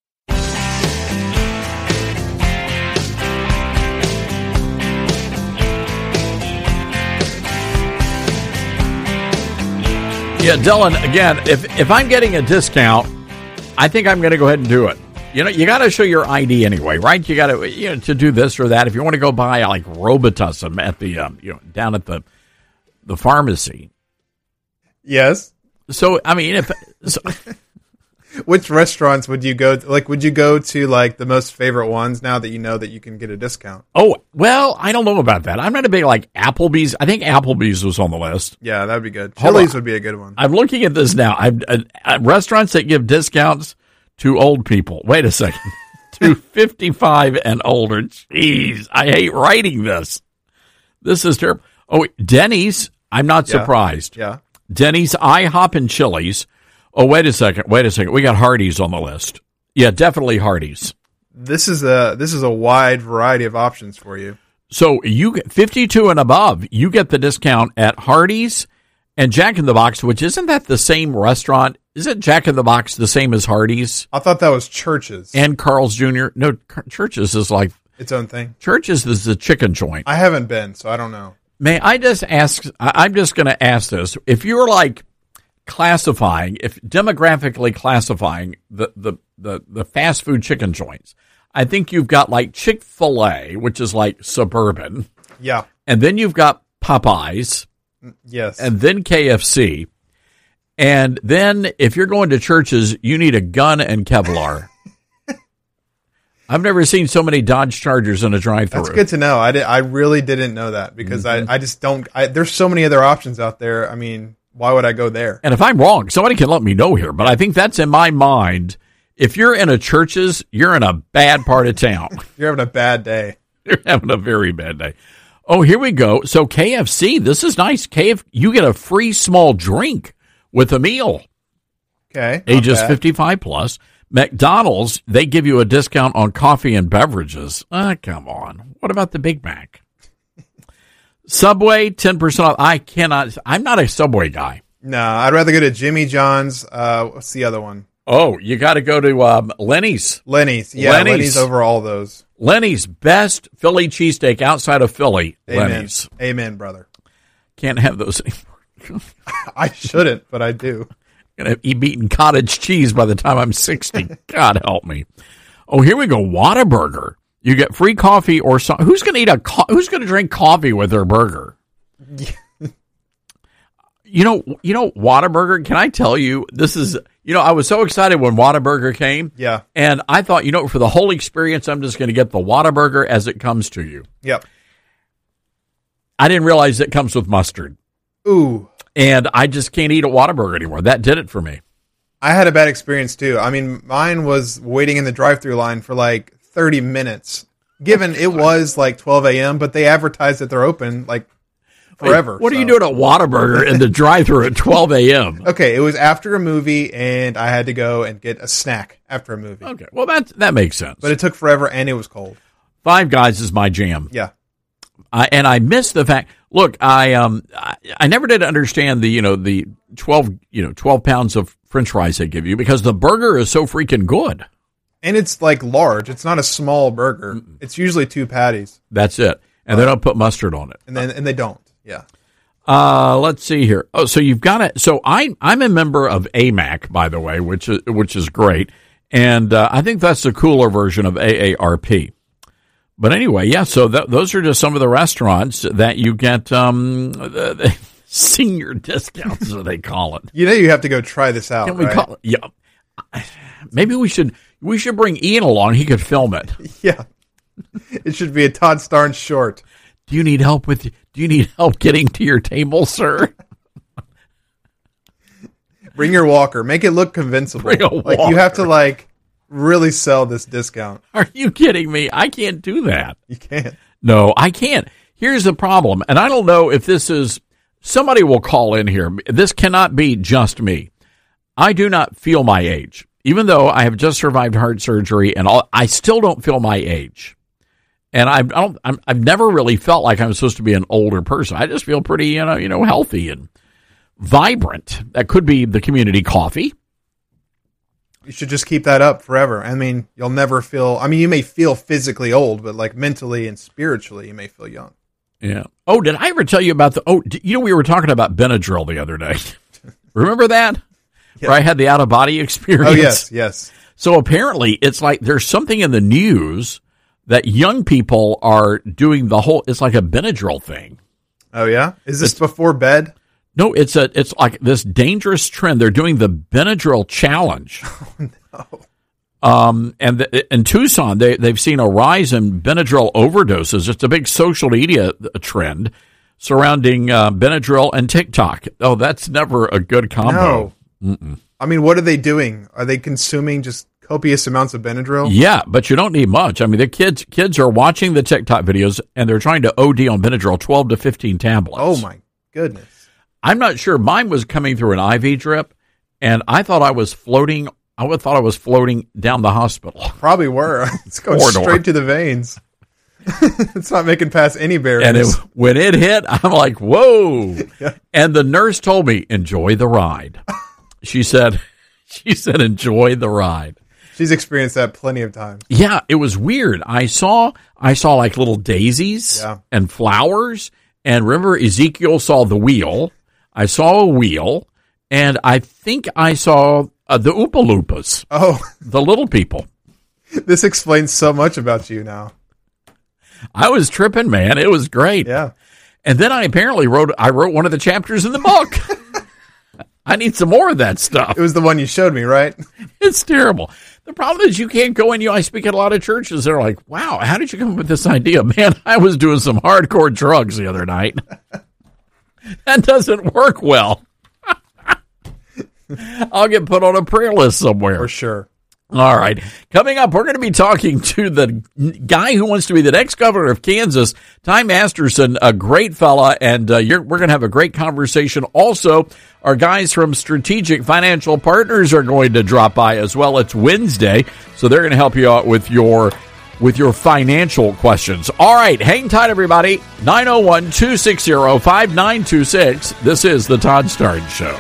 Yeah, Dylan, again, if if I'm getting a discount, I think I'm going to go ahead and do it. You know, you got to show your I D anyway, right? You got to, you know, to do this or that. If you want to go buy like Robitussin at the, um, you know, down at the the pharmacy. Yes. So, I mean, if so, which restaurants would you go to? Like, would you go to like the most favorite ones now that you know that you can get a discount? Oh, well, I don't know about that. I'm not a big like Applebee's. I think Applebee's was on the list. Yeah, that'd be good. Hold Chili's on. would be a good one. I'm looking at this now. I've uh, uh, restaurants that give discounts to old people. Wait a second. To fifty-five and older. Jeez, I hate writing this. This is terrible. Oh, Denny's. I'm not Yeah. surprised. Yeah. Denny's, IHOP, and Chili's. Oh, wait a second. Wait a second. We got Hardee's on the list. Yeah, definitely Hardee's. This is a this is a wide variety of options for you. So you get fifty-two and above, you get the discount at Hardee's and Jack in the Box, which isn't that the same restaurant? Isn't Jack in the Box the same as Hardee's? I thought that was Church's. And Carl's Junior No, Church's is like its own thing. Church's is the chicken joint. I haven't been, so I don't know. May I just ask, I- I'm just going to ask this. If you're like classifying, if demographically classifying the, the, the, the fast food chicken joints, I think you've got like Chick-fil-A, which is like suburban. Yeah. And then you've got Popeyes. Yes. And then K F C. And then if you're going to Church's, you need a gun and Kevlar. I've never seen so many Dodge Chargers in a drive-thru. That's good to know. I, did, I really didn't know that because Mm-hmm. I, I just don't. I, there's so many other options out there. I mean, why would I go there? And if I'm wrong, somebody can let me know here. But I think that's in my mind. If you're in a Church's, you're in a bad part of town. You're having a bad day. You're having a very bad day. Oh, here we go. So K F C, this is nice. K F, you get a free small drink with a meal. Okay. Ages bad. fifty-five plus. McDonald's, they give you a discount on coffee and beverages. Ah, come on. What about the Big Mac? Subway, ten percent off. I cannot, I'm not a Subway guy. No, I'd rather go to Jimmy John's. Uh, what's the other one? Oh, you got to go to um, Lenny's. Lenny's. Yeah, Lenny's. Lenny's over all those. Lenny's, best Philly cheesesteak outside of Philly. Amen. Lenny's. Amen, brother. Can't have those anymore. I shouldn't, but I do. Gonna be eating cottage cheese by the time I'm sixty. God help me. Oh, here we go. Whataburger. You get free coffee or something. Who's going to eat a? Co- who's going to drink coffee with their burger? you know, you know, Whataburger. Can I tell you? This is. You know, I was so excited when Whataburger came. Yeah. And I thought, you know, for the whole experience, I'm just going to get the Whataburger as it comes to you. Yep. I didn't realize it comes with mustard. Ooh. And I just can't eat a Whataburger anymore. That did it for me. I had a bad experience too. I mean, mine was waiting in the drive-thru line for like thirty minutes. Given it was like twelve a.m., but they advertised that they're open like forever. Wait, what so. are you doing at Whataburger in the drive-thru at twelve a.m.? Okay, it was after a movie, and I had to go and get a snack after a movie. Okay, well that that makes sense. But it took forever, and it was cold. Five Guys is my jam. Yeah. I, and I miss the fact. Look, I um, I, I never did understand the you know the twelve you know twelve pounds of French fries they give you because the burger is so freaking good. And it's like large. It's not a small burger. Mm-mm. It's usually two patties. That's it, and uh, they don't put mustard on it. And then and they don't. Yeah. Uh, let's see here. Oh, so you've got it. So I I'm a member of A M A C, by the way, which is which is great, and uh, I think that's the cooler version of A A R P. But anyway, yeah, so th- those are just some of the restaurants that you get um, the, the senior discounts, as they call it. You know you have to go try this out, Can we right? call it? Yeah. Maybe we should we should bring Ian along. He could film it. Yeah. It should be a Todd Starnes short. Do you need help with do you need help getting to your table, sir? Bring your walker. Make it look convincible. Bring a like walker. You have to like really sell this discount. Are you kidding me? I can't do that. You can't. No, I can't. Here's the problem, and I don't know if this is somebody will call in here. This cannot be just me. I do not feel my age. Even though I have just survived heart surgery and all, I still don't feel my age. And I don't I'm, I've never really felt like I'm supposed to be an older person. I just feel pretty, you know, you know, healthy and vibrant. That could be the community coffee. You should just keep that up forever. I mean, you'll never feel, I mean, you may feel physically old, but like mentally and spiritually, you may feel young. Yeah. Oh, did I ever tell you about the, oh, you know, we were talking about Benadryl the other day. Remember that? Yeah. Where I had the out-of-body experience? Oh, yes, yes. So apparently it's like there's something in the news that young people are doing the whole, it's like a Benadryl thing. Oh, yeah? Is this it's, before bed? No, it's a it's like this dangerous trend. They're doing the Benadryl challenge. Oh, no. Um, and the, in Tucson, they, they've seen a rise in Benadryl overdoses. It's a big social media trend surrounding uh, Benadryl and TikTok. Oh, that's never a good combo. No. Mm-mm. I mean, what are they doing? Are they consuming just copious amounts of Benadryl? Yeah, but you don't need much. I mean, the kids kids are watching the TikTok videos, and they're trying to O D on Benadryl, twelve to fifteen tablets. Oh, my goodness. I'm not sure. Mine was coming through an I V drip, and I thought I was floating I would thought I was floating down the hospital. Probably were. It's going Corridor. Straight to the veins. It's not making past any barriers. And it, when it hit, I'm like, whoa. Yeah. And the nurse told me, enjoy the ride. She said, she said, enjoy the ride. She's experienced that plenty of times. Yeah, it was weird. I saw, I saw like little daisies yeah. and flowers. And remember, Ezekiel saw the wheel. I saw a wheel. And I think I saw uh, the Oompa Loompas. Oh. The little people. This explains so much about you now. I was tripping, man. It was great. Yeah. And then I apparently wrote, I wrote one of the chapters in the book. I need some more of that stuff. It was the one you showed me, right? It's terrible. The problem is you can't go in. You know, I speak at a lot of churches. They're like, wow, how did you come up with this idea? Man, I was doing some hardcore drugs the other night. That doesn't work well. I'll get put on a prayer list somewhere. For sure. All right. Coming up, we're going to be talking to the guy who wants to be the next governor of Kansas, Ty Masterson, a great fella, and uh, you're, we're going to have a great conversation. Also, our guys from Strategic Financial Partners are going to drop by as well. It's Wednesday, so they're going to help you out with your with your financial questions. All right. Hang tight, everybody. nine oh one, two six zero, five nine two six. This is the Todd Starnes Show.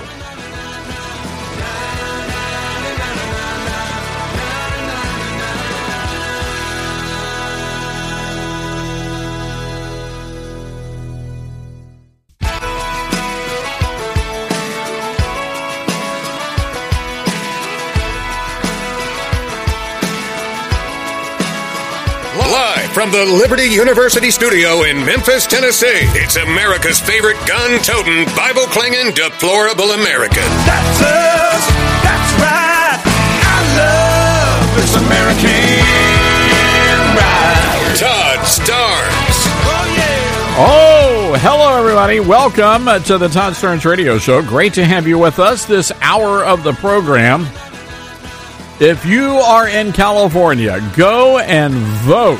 From the Liberty University studio in Memphis, Tennessee, it's America's favorite gun-toting, Bible-clinging, deplorable American. That's us. That's right. I love this American ride. Todd Starnes. Oh, yeah. Oh, hello, everybody. Welcome to the Todd Starnes Radio Show. Great to have you with us this hour of the program. If you are in California, go and vote.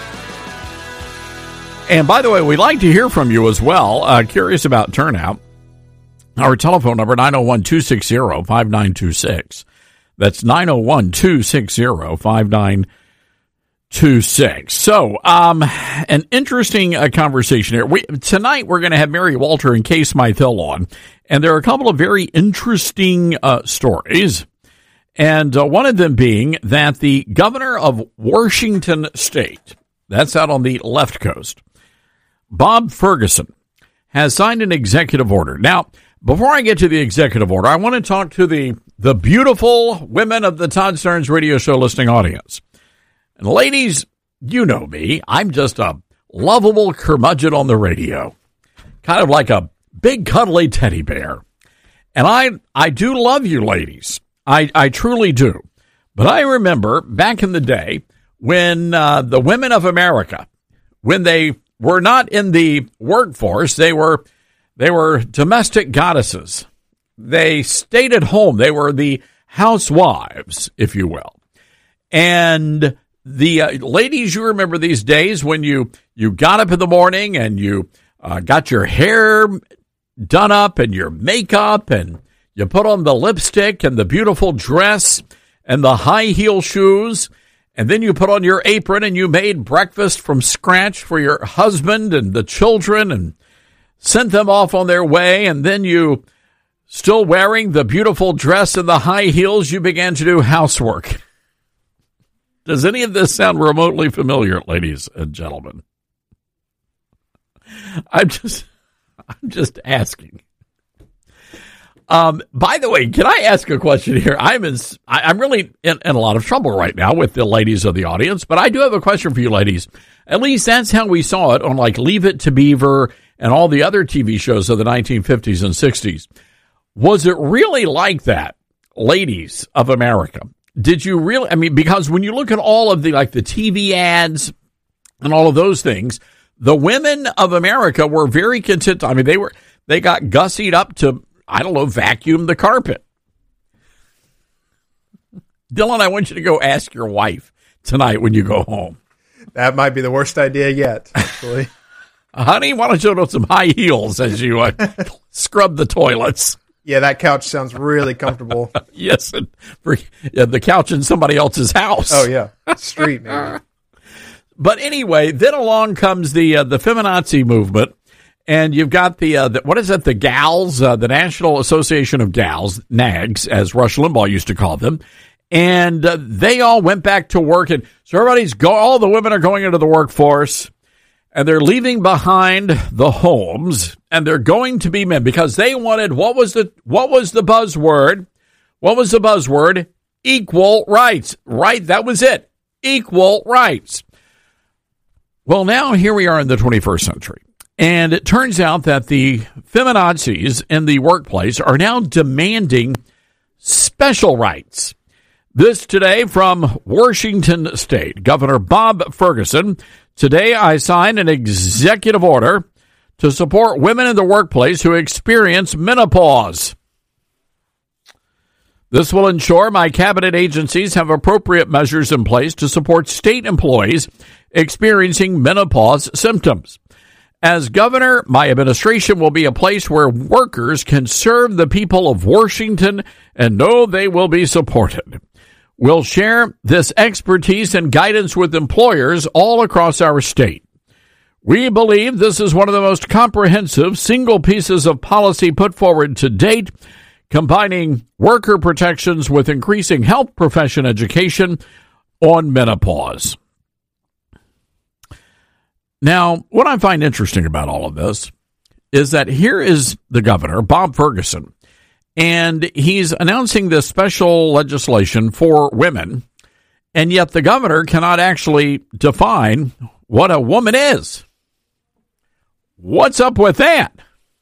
And by the way, we'd like to hear from you as well. Uh, curious about turnout. Our telephone number, nine oh one, two six zero, five nine two six. That's nine oh one, two six zero, five nine two six. So, um, an interesting uh, conversation here. We, tonight, we're going to have Mary Walter and Kay Smythe-Hill on. And there are a couple of very interesting uh, stories. And uh, one of them being that the governor of Washington State, that's out on the left coast, Bob Ferguson, has signed an executive order. Now, before I get to the executive order, I want to talk to the, the beautiful women of the Todd Starnes Radio Show listening audience. And ladies, you know me. I'm just a lovable curmudgeon on the radio. Kind of like a big cuddly teddy bear. And I I do love you ladies. I, I truly do. But I remember back in the day when uh, the women of America, when they were not in the workforce, they were they were domestic goddesses. They stayed at home. They were the housewives, if you will. And the uh, ladies, you remember these days when you, you got up in the morning and you uh, got your hair done up and your makeup and you put on the lipstick and the beautiful dress and the high heel shoes. And then you put on your apron and you made breakfast from scratch for your husband and the children and sent them off on their way. And then you, still wearing the beautiful dress and the high heels, you began to do housework. Does any of this sound remotely familiar, ladies and gentlemen? I'm just, I'm just asking. Um, by the way, can I ask a question here? I'm in, I, I'm really in, in a lot of trouble right now with the ladies of the audience, but I do have a question for you ladies. At least that's how we saw it on like Leave It to Beaver and all the other T V shows of the nineteen fifties and sixties. Was it really like that, ladies of America? Did you really, I mean, because when you look at all of the, like the T V ads and all of those things, the women of America were very content. I mean, they were, they got gussied up to, I don't know, vacuum the carpet. Dylan, I want you to go ask your wife tonight when you go home. That might be the worst idea yet, actually. Honey, why don't you put some high heels as you uh, scrub the toilets? Yeah, that couch sounds really comfortable. Yes, and for, yeah, the couch in somebody else's house. Oh, yeah. Street, maybe. But anyway, then along comes the uh, the feminazi movement. And you've got the, uh, the, what is it, the gals, uh, the National Association of Gals, NAGs, as Rush Limbaugh used to call them. And uh, they all went back to work. And so everybody's, go, all the women are going into the workforce. And they're leaving behind the homes. And they're going to be men because they wanted, what was the, what was the buzzword? What was the buzzword? Equal rights. Right, that was it. Equal rights. Well, now here we are in the twenty-first century. And it turns out that the feminazis in the workplace are now demanding special rights. This today from Washington State. Governor Bob Ferguson. Today I signed an executive order to support women in the workplace who experience menopause. This will ensure my cabinet agencies have appropriate measures in place to support state employees experiencing menopause symptoms. As governor, my administration will be a place where workers can serve the people of Washington and know they will be supported. We'll share this expertise and guidance with employers all across our state. We believe this is one of the most comprehensive single pieces of policy put forward to date, combining worker protections with increasing health profession education on menopause. Now, what I find interesting about all of this is that here is the governor, Bob Ferguson, and he's announcing this special legislation for women, and yet the governor cannot actually define what a woman is. What's up with that?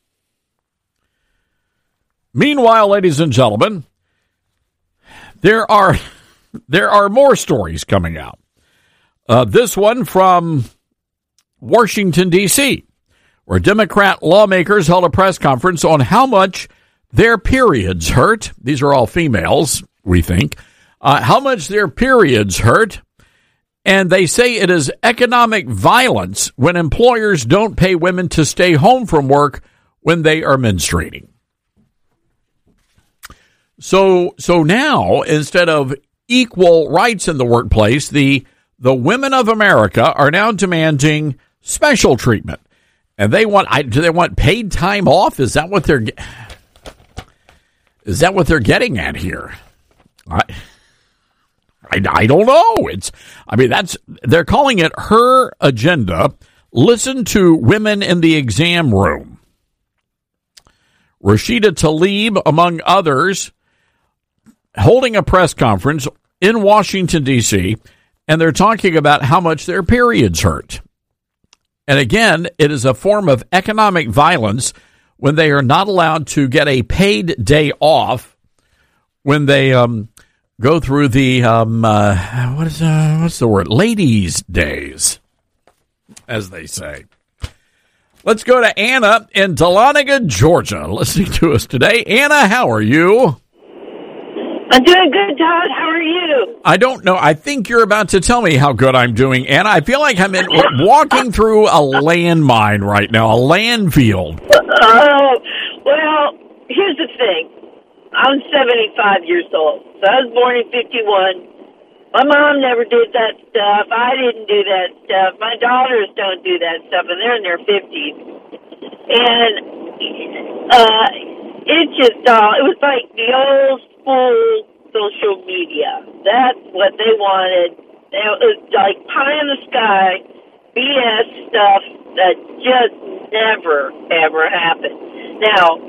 Meanwhile, ladies and gentlemen, there are there are more stories coming out. Uh, this one from Washington, D C, where Democrat lawmakers held a press conference on how much their periods hurt. These are all females, we think. Uh, how much their periods hurt. And they say it is economic violence when employers don't pay women to stay home from work when they are menstruating. So, so now, instead of equal rights in the workplace, the the women of America are now demanding special treatment, and they want. I, do they want paid time off? Is that what they're? Is that what they're getting at here? I, I, I don't know. It's. I mean, that's. They're calling it her agenda. Listen to women in the exam room. Rashida Tlaib, among others, holding a press conference in Washington, D C, and they're talking about how much their periods hurt. And again, it is a form of economic violence when they are not allowed to get a paid day off when they um, go through the, um, uh, what is uh, what's the word? Ladies' days, as they say. Let's go to Anna in Dahlonega, Georgia, listening to us today. Anna, how are you? I'm doing good, Todd. How are you? I don't know. I think you're about to tell me how good I'm doing, Anna. I feel like I'm in, walking through a landmine right now, a landfield. Oh, well, here's the thing. I'm seventy-five years old, so I was born in fifty-one. My mom never did that stuff. I didn't do that stuff. My daughters don't do that stuff, and they're in their fifties. And uh, it just all, it was like the old school social media. That's what they wanted. It was like pie in the sky, B S stuff that just never, ever happened. Now,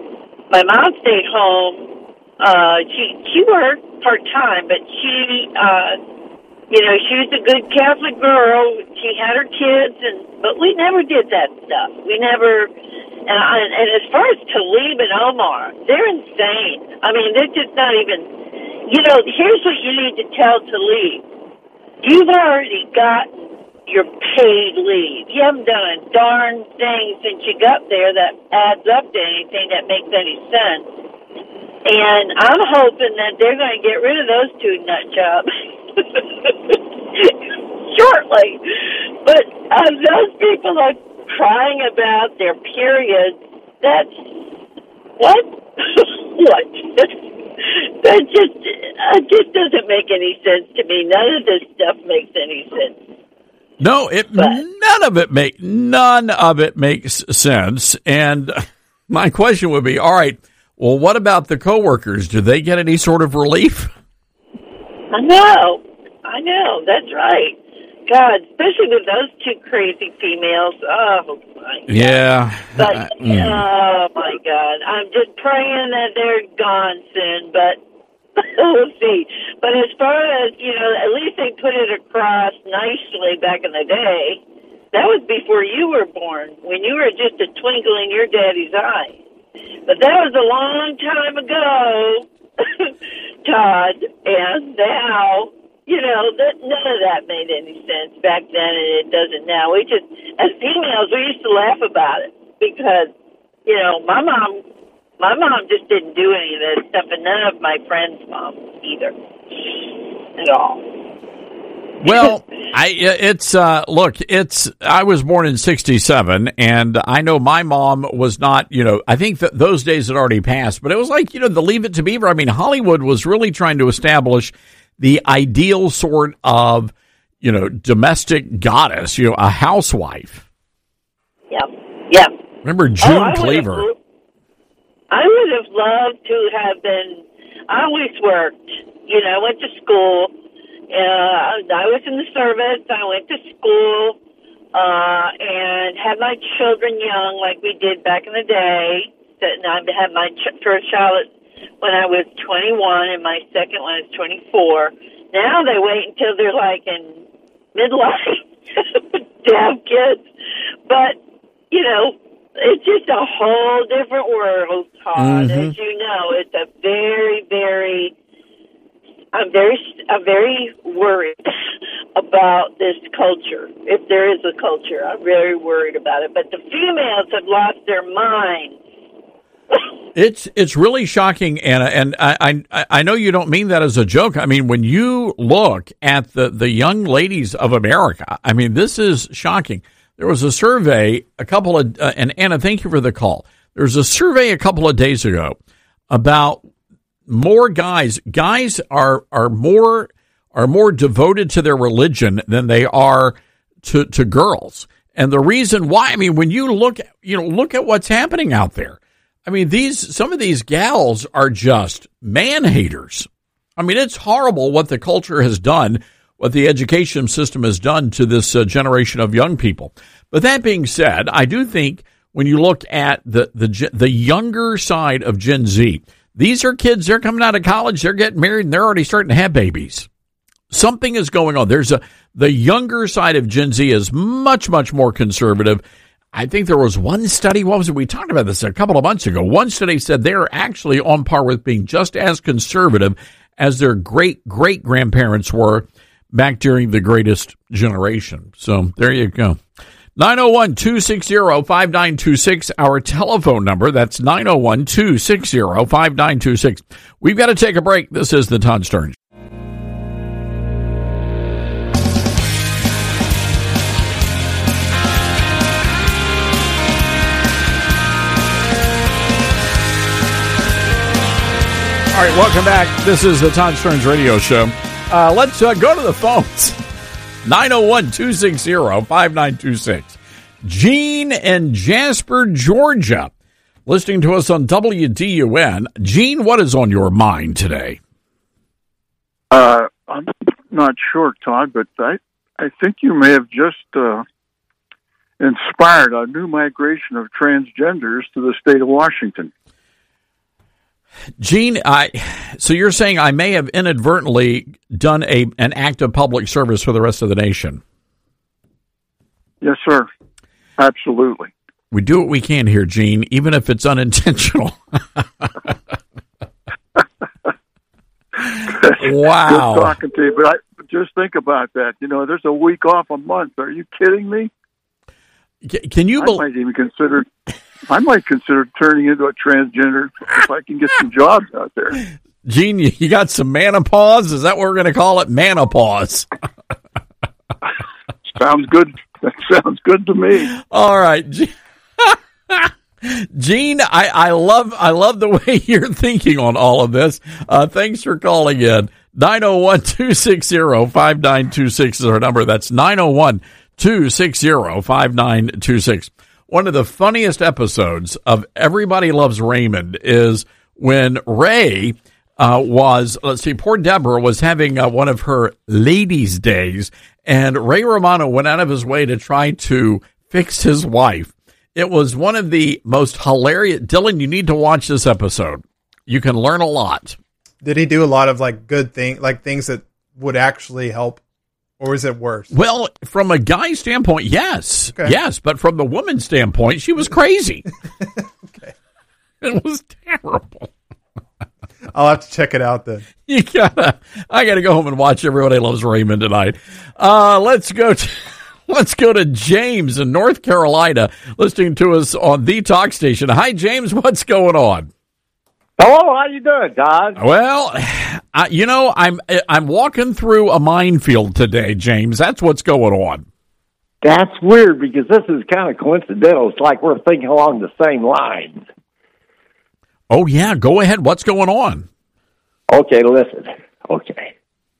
my mom stayed home. Uh, she she worked part time, but she, uh, you know, she was a good Catholic girl. She had her kids, and but we never did that stuff. We never. And, I, and as far as Talib and Omar, they're insane. I mean, they're just not even. You know, here's what you need to tell Talib. You've already gotten your paid leave. You haven't done a darn thing since you got there that adds up to anything that makes any sense. And I'm hoping that they're going to get rid of those two nut jobs shortly. But uh, those people are crying about their periods. That's what? What? That just uh, just doesn't make any sense to me. None of this stuff makes any sense. No, it but, none of it make none of it makes sense. And my question would be, all right, well, what about the coworkers? Do they get any sort of relief? I know, I know, that's right. God, especially with those two crazy females. Oh my God. Yeah. But uh, mm. oh my God, I'm just praying that they're gone soon. But we'll see. But as far as, you know, at least they put it across nicely back in the day. That was before you were born, when you were just a twinkle in your daddy's eye. But that was a long time ago, Todd. And now, you know, that none of that made any sense back then, and it doesn't now. We just, as females, we used to laugh about it because, you know, my mom. My mom just didn't do any of this stuff, and none of my friends' moms either, at all. Well, I it's uh, look, it's I was born in sixty-seven, and I know my mom was not. You know, I think that those days had already passed, but it was like, you know, the Leave It to Beaver. I mean, Hollywood was really trying to establish the ideal sort of, you know, domestic goddess, you know, a housewife. Yeah, yeah. Remember June oh, Cleaver? I would have loved to have been. I always worked. You know, I went to school. Uh, I was in the service. I went to school uh, and had my children young, like we did back in the day. And I had my ch- first child when I was twenty-one, and my second one is twenty-four. Now they wait until they're like in midlife to have kids. But you know. It's just a whole different world, Todd. Mm-hmm. As you know, it's a very, very. I'm very, I'm very worried about this culture. If there is a culture, I'm very worried about it. But the females have lost their minds. It's it's really shocking, Anna, and I, I I know you don't mean that as a joke. I mean, when you look at the, the young ladies of America, I mean, this is shocking. There was a survey a couple of, uh, and Anna, thank you for the call. There was a survey a couple of days ago about more guys. Guys are are more are more devoted to their religion than they are to to girls. And the reason why, I mean, when you look, you know, look at what's happening out there. I mean, these some of these gals are just man haters. I mean, it's horrible what the culture has done, what the education system has done to this uh, generation of young people. But that being said, I do think when you look at the, the the younger side of Gen Z, these are kids, they're coming out of college, they're getting married, and they're already starting to have babies. Something is going on. There's a the younger side of Gen Z is much, much more conservative. I think there was one study, what was it? We talked about this a couple of months ago. One study said they're actually on par with being just as conservative as their great-great-grandparents were back during the greatest generation. So there you go. nine oh one, two six zero, five nine two six, our telephone number. That's nine oh one, two six zero, five nine two six. We've got to take a break. This is the Todd Stern Show. All right, welcome back. This is the Todd Stearns Radio Show. Uh, let's uh, go to the phones. nine oh one, two six zero, five nine two six. Gene in Jasper, Georgia, listening to us on W D U N. Gene, what is on your mind today? Uh, I'm not sure, Todd, but I, I think you may have just uh, inspired a new migration of transgenders to the state of Washington. Gene, I, so you're saying I may have inadvertently done a an act of public service for the rest of the nation? Yes, sir. Absolutely. We do what we can here, Gene, even if it's unintentional. Wow. Good talking to you, but I, just think about that. You know, there's a week off a month. Are you kidding me? Can you? I Be- might even consider. I might consider turning into a transgender if I can get some jobs out there. Gene, you got some menopause? Is that what we're going to call it? Menopause. Sounds good. That sounds good to me. All right, Gene. I, I love I love the way you're thinking on all of this. Uh, thanks for calling in. nine oh one, two six zero, five nine two six is our number. That's nine oh one, two six zero, five nine two six. One of the funniest episodes of Everybody Loves Raymond is when Ray uh, was, let's see, poor Deborah was having uh, one of her ladies' days, and Ray Romano went out of his way to try to fix his wife. It was one of the most hilarious. Dylan, you need to watch this episode. You can learn a lot. Did he do a lot of like good things, like things that would actually help? Or is it worse? Well, from a guy standpoint, yes. Okay. Yes, but from the woman's standpoint, she was crazy. Okay. It was terrible. I'll have to check it out then. You gotta, I gotta go home and watch Everybody Loves Raymond tonight. Uh, let's go to, let's go to James in North Carolina, listening to us on the talk station. Hi, James. What's going on? Hello, how you doing, Todd? Well, I, you know, I'm I'm walking through a minefield today, James. That's what's going on. That's weird because this is kind of coincidental. It's like we're thinking along the same lines. Oh, yeah. Go ahead. What's going on? Okay, listen. Okay.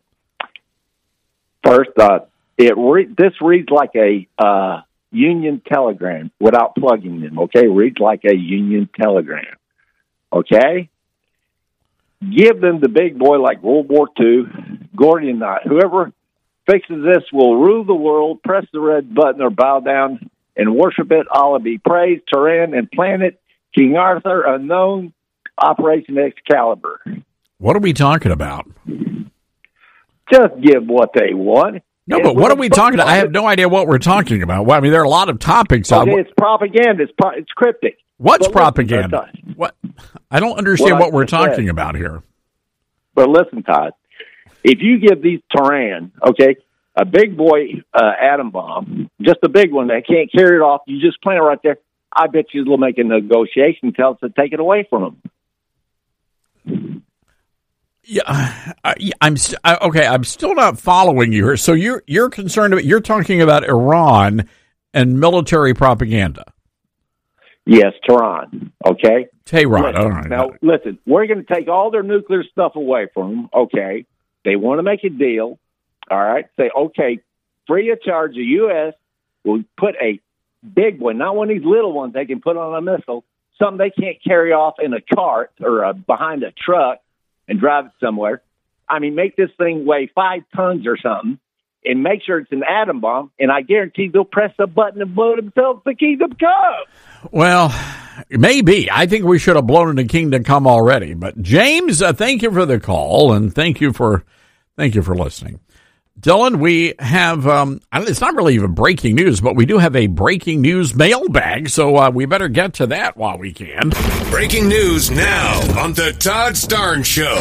First, uh, it re- this reads like a uh, Union telegram without plugging them, okay? It reads like a Union telegram. Okay? Give them the big boy like World War Two, Gordian knot. Whoever fixes this will rule the world, press the red button or bow down and worship it. Allah be praised, Turan and Planet, King Arthur, Unknown, Operation Excalibur. What are we talking about? Just give what they want. No, but what are we talking about? I have no idea what we're talking about. Well, I mean, there are a lot of topics. Okay, it's propaganda. It's, pro- it's cryptic. What's but propaganda? Listen, what? I don't understand what, what we're talking said. about here. But listen, Todd, if you give these Turan, okay, a big boy uh, atom bomb, just a big one that can't carry it off, you just plant it right there, I bet you they'll make a negotiation, tell us to take it away from them. Yeah, I, I'm st- I, okay. I'm still not following you here. So you're you're concerned about you're talking about Iran and military propaganda. Yes, Tehran. Okay, Tehran. Listen, All right. Now, listen, we're going to take all their nuclear stuff away from them. Okay, they want to make a deal. All right, say okay, free of charge. The U S will put a big one, not one of these little ones they can put on a missile. Something they can't carry off in a cart or a, behind a truck and drive it somewhere. I mean, make this thing weigh five tons or something and make sure it's an atom bomb, and I guarantee they'll press the button and blow themselves to Kingdom Come. Well, maybe. I think we should have blown into Kingdom Come already. But James, uh, thank you for the call, and thank you for thank you for listening. Dylan, we have, um, it's not really even breaking news, but we do have a breaking news mailbag, so uh, we better get to that while we can. Breaking news now on the Todd Starnes Show.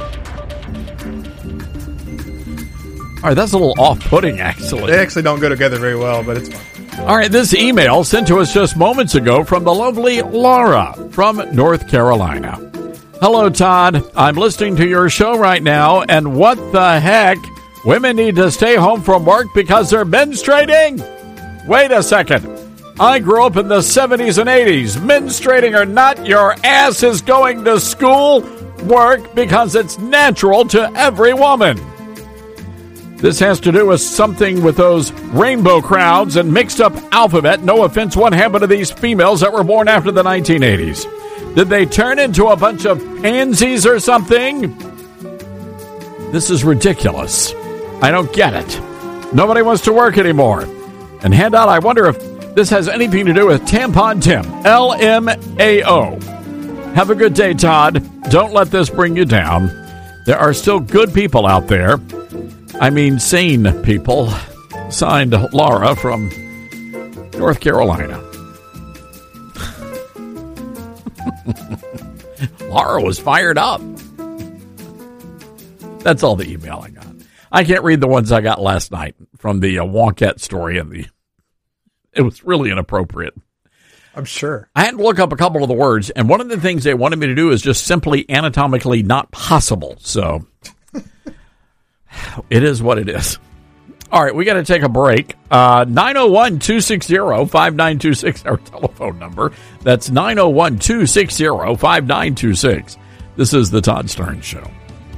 All right, that's a little off-putting, actually. They actually don't go together very well, but it's fine. All right, this email sent to us just moments ago from the lovely Laura from North Carolina. Hello, Todd. I'm listening to your show right now, and what the heck? Women need to stay home from work because they're menstruating? Wait a second. I grew up in the seventies and eighties. Menstruating or not, your ass is going to school, work, because it's natural to every woman. This has to do with something with those rainbow crowds and mixed up alphabet. No offense, what happened to these females that were born after the nineteen eighties? Did they turn into a bunch of pansies or something? This is ridiculous. I don't get it. Nobody wants to work anymore. And handout, I wonder if this has anything to do with Tampon Tim. L M A O. Have a good day, Todd. Don't let this bring you down. There are still good people out there. I mean, sane people. Signed, Laura from North Carolina. Laura was fired up. That's all the email I got. I can't read the ones I got last night from the uh, Wonkette story, and the it was really inappropriate. I'm sure. I had to look up a couple of the words, and one of the things they wanted me to do is just simply anatomically not possible. So it is what it is. All right, we got to take a break. Uh, nine oh one, two six zero, five nine two six, our telephone number. That's nine oh one, two six zero, five nine two six. This is the Todd Starnes Show.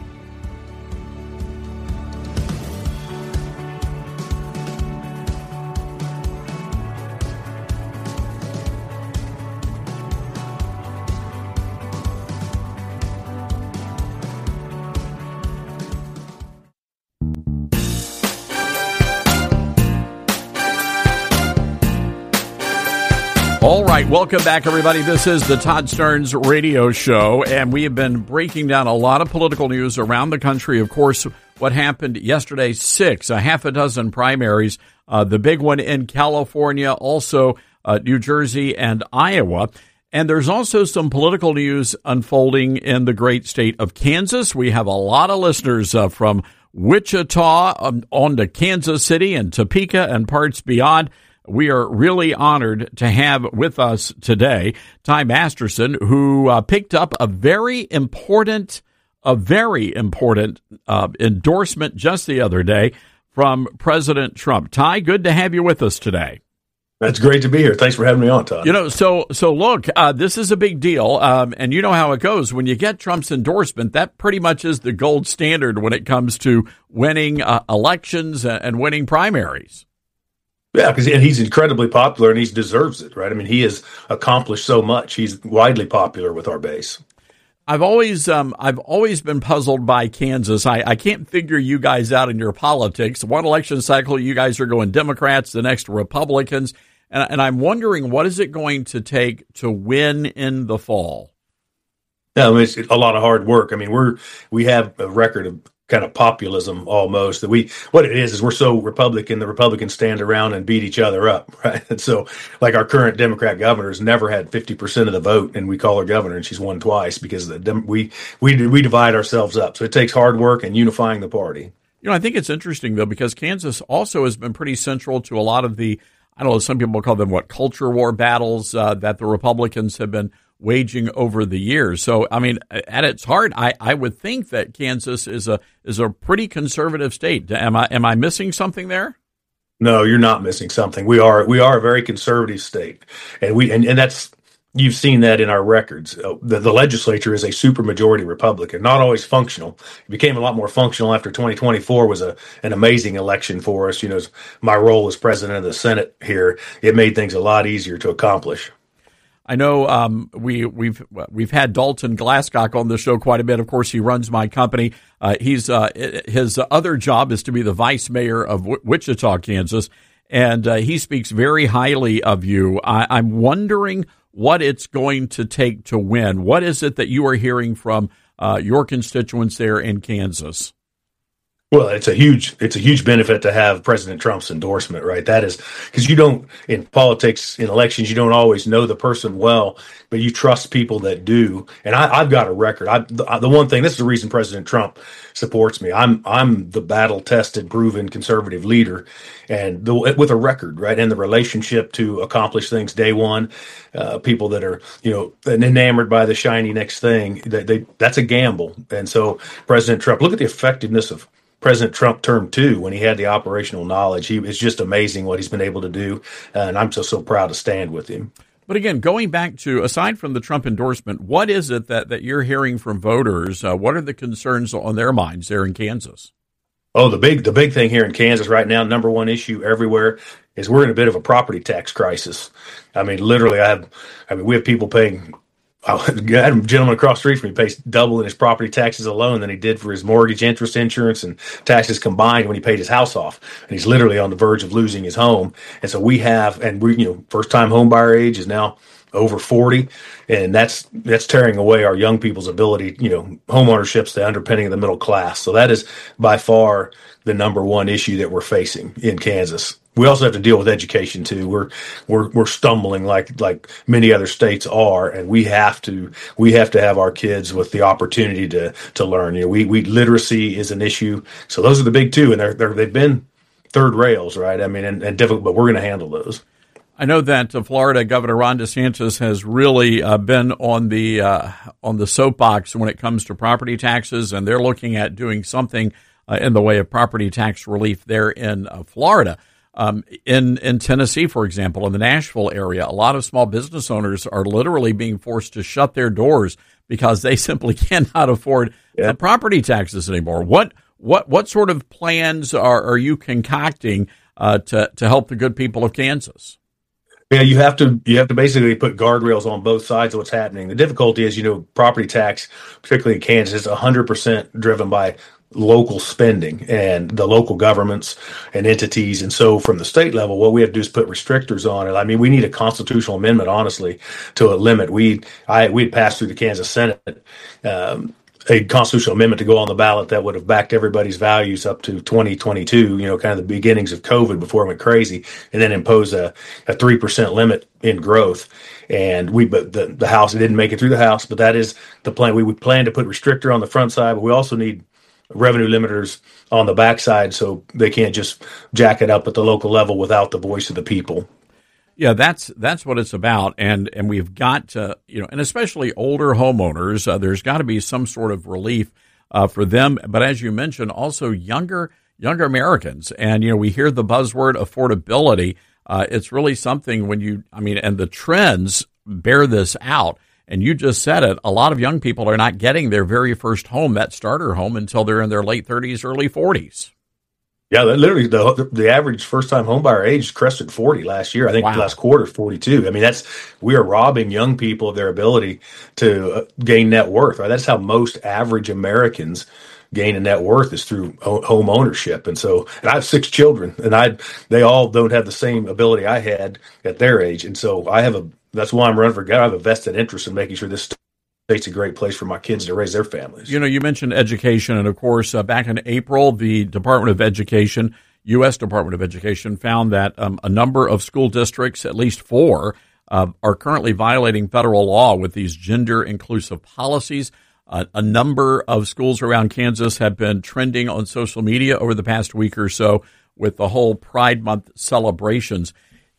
All right, welcome back, everybody. This is the Todd Starnes Radio Show, and we have been breaking down a lot of political news around the country. Of course, what happened yesterday, six, a half a dozen primaries, uh, the big one in California, also uh, New Jersey and Iowa. And there's also some political news unfolding in the great state of Kansas. We have a lot of listeners uh, from Wichita um, on to Kansas City and Topeka and parts beyond. We are really honored to have with us today Ty Masterson, who uh, picked up a very important, a very important uh, endorsement just the other day from President Trump. Ty, good to have you with us today. That's great to be here. Thanks for having me on, Todd. You know, so so look, uh, this is a big deal, um, and you know how it goes. When you get Trump's endorsement, that pretty much is the gold standard when it comes to winning uh, elections and winning primaries. Yeah, because and he's incredibly popular, and he deserves it, right? I mean, he has accomplished so much. He's widely popular with our base. I've always, um, I've always been puzzled by Kansas. I, I can't figure you guys out in your politics. One election cycle, you guys are going Democrats, the next Republicans, and, and I'm wondering what is it going to take to win in the fall? Yeah, I mean, it's a lot of hard work. I mean, we're we have a record of kind of populism almost that we what it is is we're so Republican, the Republicans stand around and beat each other up, right? And so like our current Democrat governor's never had fifty percent of the vote, and we call her governor and she's won twice because the, we we we divide ourselves up. So it takes hard work and unifying the party. You know, I think it's interesting though, because Kansas also has been pretty central to a lot of the, I don't know, some people call them what, culture war battles uh, that the Republicans have been waging over the years. So, I mean, at its heart, I, I would think that Kansas is a is a pretty conservative state. Am I am I missing something there? No, you're not missing something. We are we are a very conservative state, and we and, and that's you've seen that in our records. The, the legislature is a supermajority Republican, not always functional. It became a lot more functional after twenty twenty-four was a an amazing election for us. You know, my role as president of the Senate here, it made things a lot easier to accomplish. I know um, we, we've we've had Dalton Glasscock on the show quite a bit. Of course, he runs my company. Uh, he's uh, his other job is to be the vice mayor of w- Wichita, Kansas, and uh, he speaks very highly of you. I, I'm wondering what it's going to take to win. What is it that you are hearing from uh, your constituents there in Kansas? Well, it's a huge it's a huge benefit to have President Trump's endorsement, right? That is because you don't in politics, in elections, you don't always know the person well, but you trust people that do. And I, I've got a record. I, the, the one thing, this is the reason President Trump supports me. I'm I'm the battle tested, proven conservative leader, and the, with a record, right? And the relationship to accomplish things day one. Uh, people that are you know enamored by the shiny next thing, they, they, that's a gamble. And so President Trump, look at the effectiveness of President Trump term two, when he had the operational knowledge. He it's just amazing what he's been able to do, and I'm so so proud to stand with him. But again, going back to, aside from the Trump endorsement, what is it that, that you're hearing from voters? Uh, what are the concerns on their minds there in Kansas? Oh, the big the big thing here in Kansas right now, number one issue everywhere, is we're in a bit of a property tax crisis. I mean, literally, I have I mean we have people paying. I had a gentleman across the street from me pays double in his property taxes alone than he did for his mortgage, interest, insurance, and taxes combined when he paid his house off. And he's literally on the verge of losing his home. And so we have, and we, you know, first time home buyer age is now over forty, and that's that's tearing away our young people's ability. You know, home ownership's the underpinning of the middle class. So that is by far the number one issue that we're facing in Kansas. We also have to deal with education too. We're we're we're stumbling like like many other states are, and we have to we have to have our kids with the opportunity to to learn. You know, we we literacy is an issue. So those are the big two, and they're, they're they've been third rails, right? I mean, and, and difficult, but we're going to handle those. I know that uh, Florida Governor Ron DeSantis has really uh, been on the uh, on the soapbox when it comes to property taxes, and they're looking at doing something uh, in the way of property tax relief there in uh, Florida. Um, in, in Tennessee, for example, in the Nashville area, a lot of small business owners are literally being forced to shut their doors because they simply cannot afford yeah. the property taxes anymore. What what what sort of plans are, are you concocting uh, to to help the good people of Kansas? Yeah, you have to you have to basically put guardrails on both sides of what's happening. The difficulty is, you know, property tax, particularly in Kansas, is one hundred percent driven by local spending and the local governments and entities. And so from the state level, what we have to do is put restrictors on it. I mean, we need a constitutional amendment, honestly, to a limit. We I we'd passed through the Kansas Senate um, a constitutional amendment to go on the ballot that would have backed everybody's values up to twenty twenty-two, you know, kind of the beginnings of COVID before it went crazy, and then impose a, a three percent limit in growth. And we, but the, the House, it didn't make it through the House, but that is the plan. We would plan to put restrictor on the front side, but we also need revenue limiters on the backside so they can't just jack it up at the local level without the voice of the people. Yeah, that's that's what it's about, and and we've got to, you know, and especially older homeowners, uh, there's got to be some sort of relief uh, for them. But as you mentioned, also younger younger Americans, and you know, we hear the buzzword affordability. Uh, it's really something when you, I mean, and the trends bear this out. And you just said it, a lot of young people are not getting their very first home, that starter home, until they're in their late thirties, early forties. Yeah, literally the the average first-time homebuyer age crested forty last year. I think wow. last quarter, forty-two. I mean, that's we are robbing young people of their ability to gain net worth. Right? That's how most average Americans gain a net worth is through home ownership. And so, and I have six children, and I they all don't have the same ability I had at their age. And so I have a That's why I'm running for governor. I have a vested interest in making sure this state's a great place for my kids to raise their families. You know, you mentioned education, and of course, uh, back in April, the Department of Education, U S Department of Education, found that um, a number of school districts, at least four, uh, are currently violating federal law with these gender-inclusive policies. Uh, a number of schools around Kansas have been trending on social media over the past week or so with the whole Pride Month celebrations.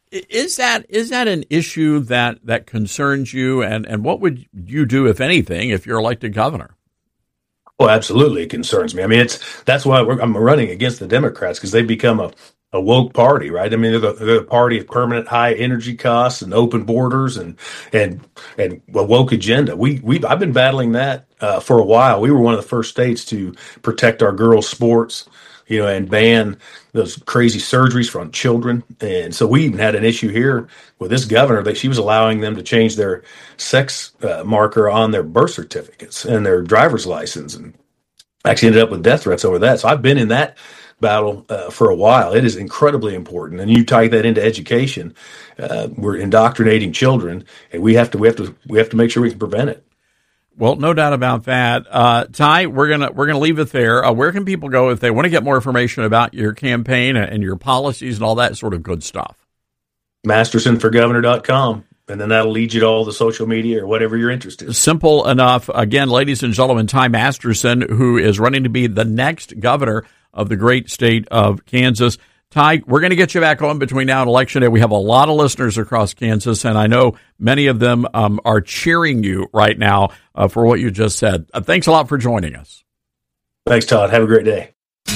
Is that is that an issue that, that concerns you, and, and what would you do, if anything, if you're elected governor? Well, absolutely, it concerns me. I mean, it's that's why we're, I'm running against the Democrats, because they've become a, a woke party, right? I mean, they're the, they're the party of permanent high energy costs and open borders and and and a woke agenda. We we I've been battling that uh, for a while. We were one of the first states to protect our girls' sports, you know, and ban those crazy surgeries on children. And so we even had an issue here with this governor that she was allowing them to change their sex uh, marker on their birth certificates and their driver's license, and actually ended up with death threats over that. So I've been in that battle uh, for a while. It is incredibly important. And you tie that into education. Uh, we're indoctrinating children, and we have to, we have to, we have to make sure we can prevent it. Well, no doubt about that. Uh, Ty, we're gonna we're gonna leave it there. Uh, where can people go if they want to get more information about your campaign and your policies and all that sort of good stuff? Masterson for Governor dot com, and then that'll lead you to all the social media or whatever you're interested in. Simple enough. Again, ladies and gentlemen, Ty Masterson, who is running to be the next governor of the great state of Kansas. Ty, we're going to get you back on between now and Election Day. We have a lot of listeners across Kansas, and I know many of them um, are cheering you right now uh, for what you just said. Uh, thanks a lot for joining us. Thanks, Todd. Have a great day.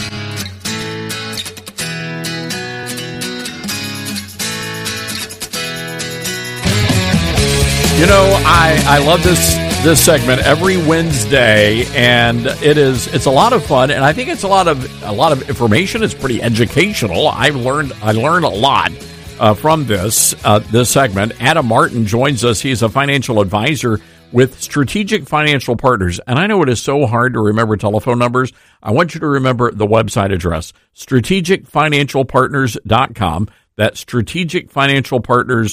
You know, I, I love this this segment every Wednesday, and it is it's a lot of fun, and I think it's a lot of a lot of information. It's pretty educational. I learned I learned a lot uh, from this uh, this segment. Adam Martin joins us. He's a financial advisor with Strategic Financial Partners, and I know it is so hard to remember telephone numbers. I want you to remember the website address: strategic financial partners dot com. That's strategic financial partners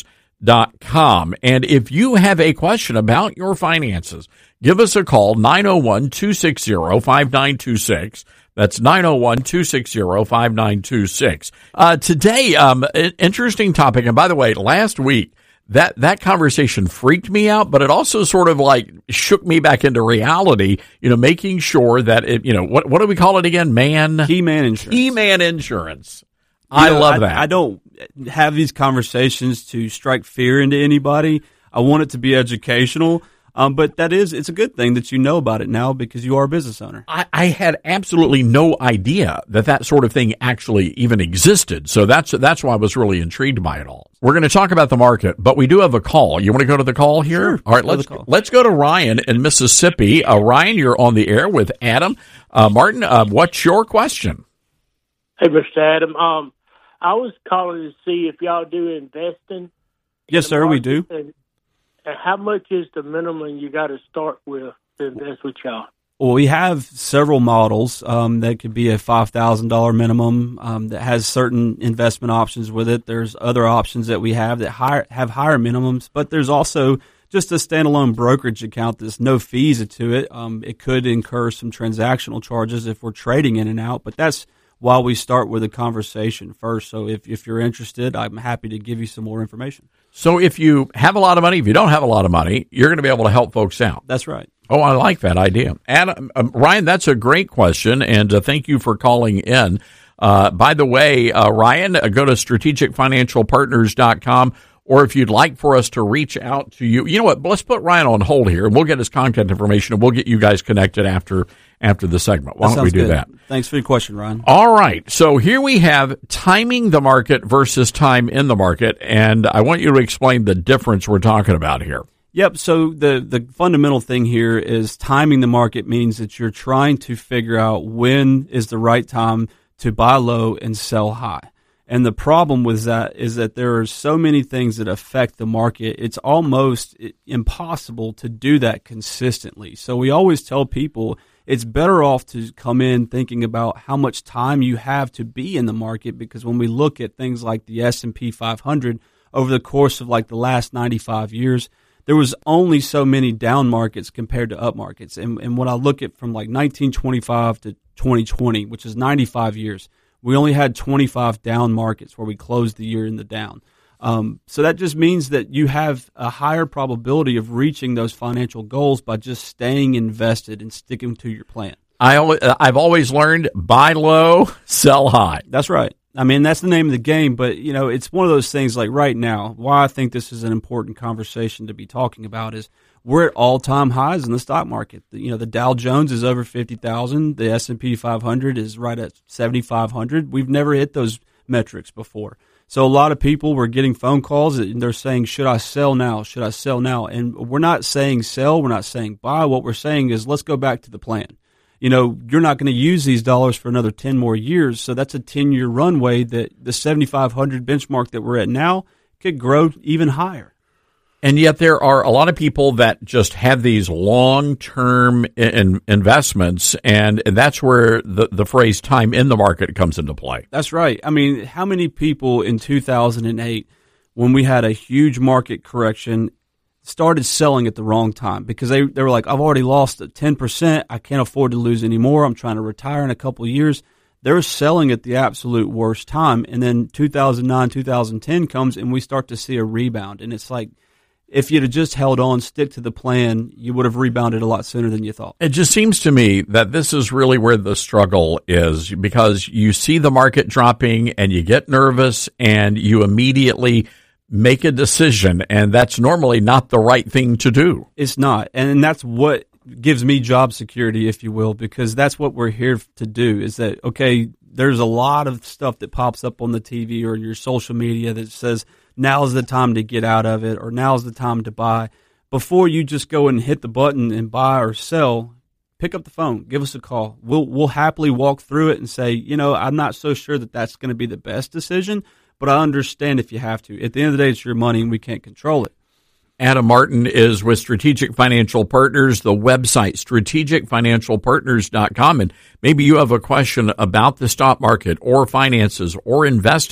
dot com. And if you have a question about your finances, give us a call, nine oh one, two six zero, five nine two six. That's nine oh one, two six zero, five nine two six. Uh, today, um, an interesting topic. And by the way, last week, that, that conversation freaked me out, but it also sort of like shook me back into reality, you know, making sure that it, you know, what, what do we call it again? Man? Key man insurance. Key man insurance. I You know, love I, that. I don't have these conversations to strike fear into anybody. I want it to be educational. Um, but that is, it's a good thing that you know about it now because you are a business owner. I, I had absolutely no idea that that sort of thing actually even existed. So that's that's why I was really intrigued by it all. We're going to talk about the market, but we do have a call. You want to go to the call here? Sure. All right, let's let's go to Ryan in Mississippi. Uh, Ryan, you're on the air with Adam. Uh, Martin, uh, what's your question? Hey, Mister Adam. Um, I was calling to see if y'all do investing. Yes, sir, we do. And, and how much is the minimum you got to start with to invest with y'all? Well, we have several models um, that could be a five thousand dollars minimum um, that has certain investment options with it. There's other options that we have that higher, have higher minimums, but there's also just a standalone brokerage account that's no fees to it. Um, it could incur some transactional charges if we're trading in and out, but that's why we start with a conversation first. So if, if you're interested, I'm happy to give you some more information. So if you have a lot of money, if you don't have a lot of money, you're going to be able to help folks out. That's right. Oh, I like that idea. Adam, um, Ryan, that's a great question, and uh, thank you for calling in. Uh, by the way, uh, Ryan, uh, go to strategic financial partners dot com, or if you'd like for us to reach out to you, you know what, let's put Ryan on hold here, and we'll get his contact information, and we'll get you guys connected after after the segment. Why That don't we sounds do good. that? Thanks for your question, Ryan. All right. So here we have timing the market versus time in the market, and I want you to explain the difference we're talking about here. Yep. So the, the fundamental thing here is timing the market means that you're trying to figure out when is the right time to buy low and sell high. And the problem with that is that there are so many things that affect the market. It's almost impossible to do that consistently. So we always tell people it's better off to come in thinking about how much time you have to be in the market, because when we look at things like the S and P five hundred over the course of like the last ninety-five years, there was only so many down markets compared to up markets. And, and when I look at from like nineteen twenty-five to twenty twenty, which is ninety-five years, we only had twenty-five down markets where we closed the year in the down. Um, so that just means that you have a higher probability of reaching those financial goals by just staying invested and sticking to your plan. I always, I've always learned buy low, sell high. That's right. I mean, that's the name of the game, but, you know, it's one of those things like right now, why I think this is an important conversation to be talking about is we're at all-time highs in the stock market. You know, the Dow Jones is over fifty thousand. The S and P five hundred is right at seventy-five hundred. We've never hit those metrics before. So a lot of people were getting phone calls and they're saying, should I sell now? Should I sell now? And we're not saying sell. We're not saying buy. What we're saying is let's go back to the plan. You know, you're not going to use these dollars for another ten more years. So that's a ten-year runway that the seventy-five hundred benchmark that we're at now could grow even higher. And yet there are a lot of people that just have these long-term in investments, and, and that's where the, the phrase time in the market comes into play. That's right. I mean, how many people in two thousand eight, when we had a huge market correction, started selling at the wrong time because they, they were like, I've already lost ten percent. I can't afford to lose any more. I'm trying to retire in a couple of years. They're selling at the absolute worst time. And then two thousand nine, two thousand ten comes and we start to see a rebound. And it's like, if you'd have just held on, stick to the plan, you would have rebounded a lot sooner than you thought. It just seems to me that this is really where the struggle is, because you see the market dropping and you get nervous and you immediately make a decision, and that's normally not the right thing to do. It's not. And that's what gives me job security, if you will, because that's what we're here to do is that, okay, there's a lot of stuff that pops up on the T V or your social media that says, now's the time to get out of it, or now's the time to buy. Before you just go and hit the button and buy or sell, pick up the phone, give us a call. We'll we'll happily walk through it and say, you know, I'm not so sure that that's going to be the best decision, but I understand if you have to. At the end of the day, it's your money and we can't control it. Adam Martin is with Strategic Financial Partners, the website, strategic financial partners dot com. And maybe you have a question about the stock market or finances or investing.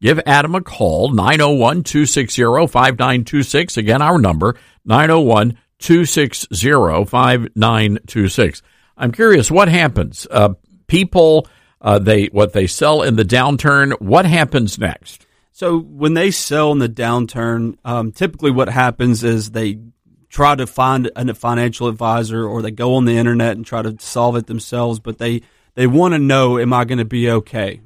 give Adam a call, nine oh one, two six zero, five nine two six. Again, our number, nine oh one, two six zero, five nine two six. I'm curious, what happens? Uh, people, uh, they what they sell in the downturn, what happens next? So when they sell in the downturn, um, typically what happens is they try to find a financial advisor, or they go on the internet and try to solve it themselves, but they, they want to know, am I going to be okay?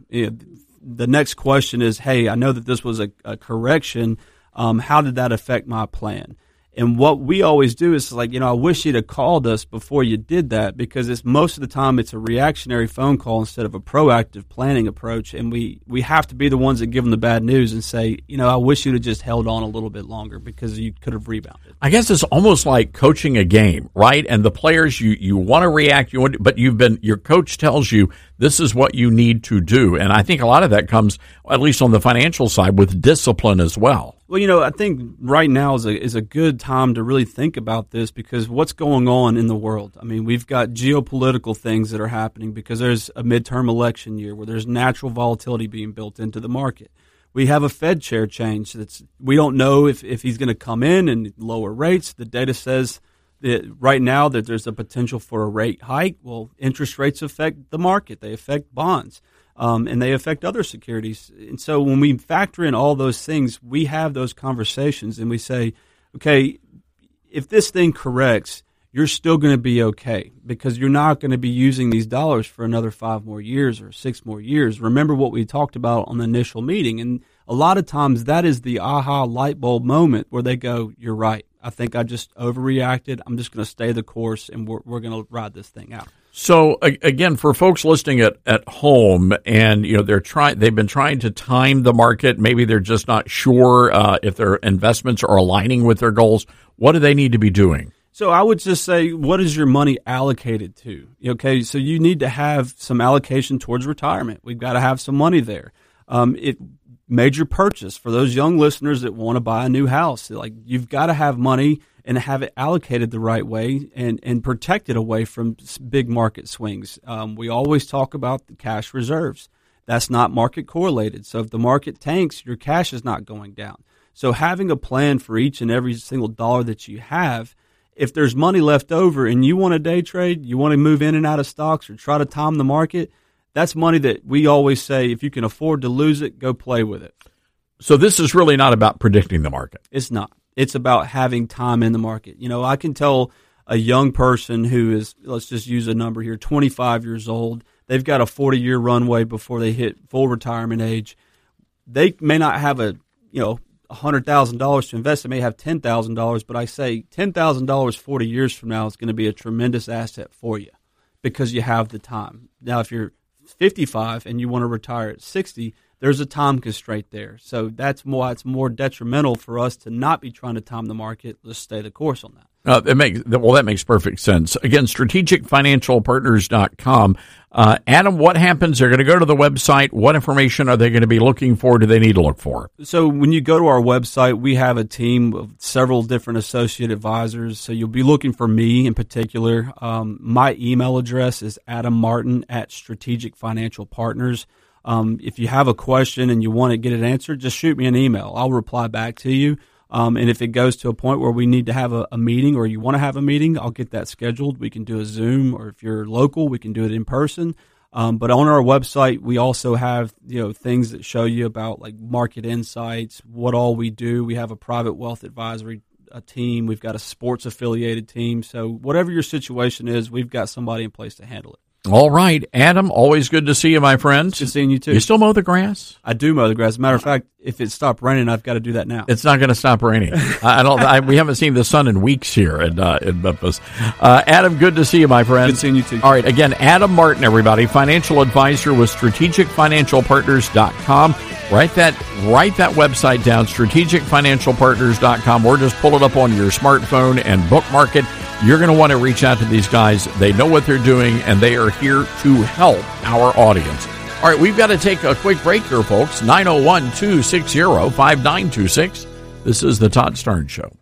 The next question is, hey, I know that this was a, a correction. Um, how did that affect my plan? And what we always do is like, you know, I wish you'd have called us before you did that, because it's most of the time it's a reactionary phone call instead of a proactive planning approach. And we, we have to be the ones that give them the bad news and say, you know, I wish you'd have just held on a little bit longer because you could have rebounded. I guess it's almost like coaching a game, right? And the players, you, you want to react, you want, but you've been, your coach tells you this is what you need to do. And I think a lot of that comes, at least on the financial side, with discipline as well. Well, you know, I think right now is a is a good time to really think about this, because what's going on in the world? I mean, we've got geopolitical things that are happening because there's a midterm election year where there's natural volatility being built into the market. We have a Fed chair change that's we don't know if, if he's going to come in and lower rates. The data says that right now that there's a potential for a rate hike. Well, interest rates affect the market. They affect bonds. Um, and they affect other securities. And so when we factor in all those things, we have those conversations and we say, okay, if this thing corrects, you're still going to be okay, because you're not going to be using these dollars for another five more years or six more years. Remember what we talked about on the initial meeting. And a lot of times that is the aha light bulb moment where they go, you're right. I think I just overreacted. I'm just going to stay the course and we're, we're going to ride this thing out. So again, for folks listening at, at home, and you know they're trying, they've been trying to time the market. Maybe they're just not sure uh, if their investments are aligning with their goals. What do they need to be doing? So I would just say, what is your money allocated to? Okay, so you need to have some allocation towards retirement. We've got to have some money there. Um, it major purchase for those young listeners that want to buy a new house. Like you've got to have money and have it allocated the right way and, and protected away from big market swings. Um, we always talk about the cash reserves. That's not market correlated. So if the market tanks, your cash is not going down. So having a plan for each and every single dollar that you have, if there's money left over and you want to day trade, you want to move in and out of stocks or try to time the market, that's money that we always say, if you can afford to lose it, go play with it. So this is really not about predicting the market. It's not. It's about having time in the market. You know, I can tell a young person who is, let's just use a number here, twenty-five years old, they've got a forty-year runway before they hit full retirement age. They may not have a, you know, one hundred thousand dollars to invest. They may have ten thousand dollars, but I say ten thousand dollars forty years from now is going to be a tremendous asset for you because you have the time. Now, if you're fifty-five and you want to retire at sixty, there's a time constraint there. So that's more, it's more detrimental for us to not be trying to time the market. Let's stay the course on that. Uh, it makes, well, that makes perfect sense. Again, strategic financial partners dot com. Uh, Adam, what happens? They're going to go to the website. What information are they going to be looking for? Do they need to look for? So when you go to our website, we have a team of several different associate advisors. So you'll be looking for me in particular. Um, my email address is adam martin at strategic financial partners. Um, if you have a question and you want to get it answered, just shoot me an email. I'll reply back to you. Um, and if it goes to a point where we need to have a, a meeting or you want to have a meeting, I'll get that scheduled. We can do a Zoom, or if you're local, we can do it in person. Um, but on our website, we also have, you know, things that show you about like market insights, what all we do. We have a private wealth advisory a team. We've got a sports affiliated team. So whatever your situation is, we've got somebody in place to handle it. All right, Adam, always good to see you, my friend. Good seeing you, too. You still mow the grass? I do mow the grass. As a matter of fact, if it stopped raining, I've got to do that now. It's not going to stop raining. I don't. I, we haven't seen the sun in weeks here in, uh, in Memphis. Uh, Adam, good to see you, my friend. Good seeing you, too. All right, again, Adam Martin, everybody, financial advisor with strategic financial partners dot com. Write that, write that website down, strategic financial partners dot com, or just pull it up on your smartphone and bookmark it. You're going to want to reach out to these guys. They know what they're doing, and they are here to help our audience. All right, we've got to take a quick break here, folks. nine oh one, two six zero, five nine two six. This is the Todd Starnes Show.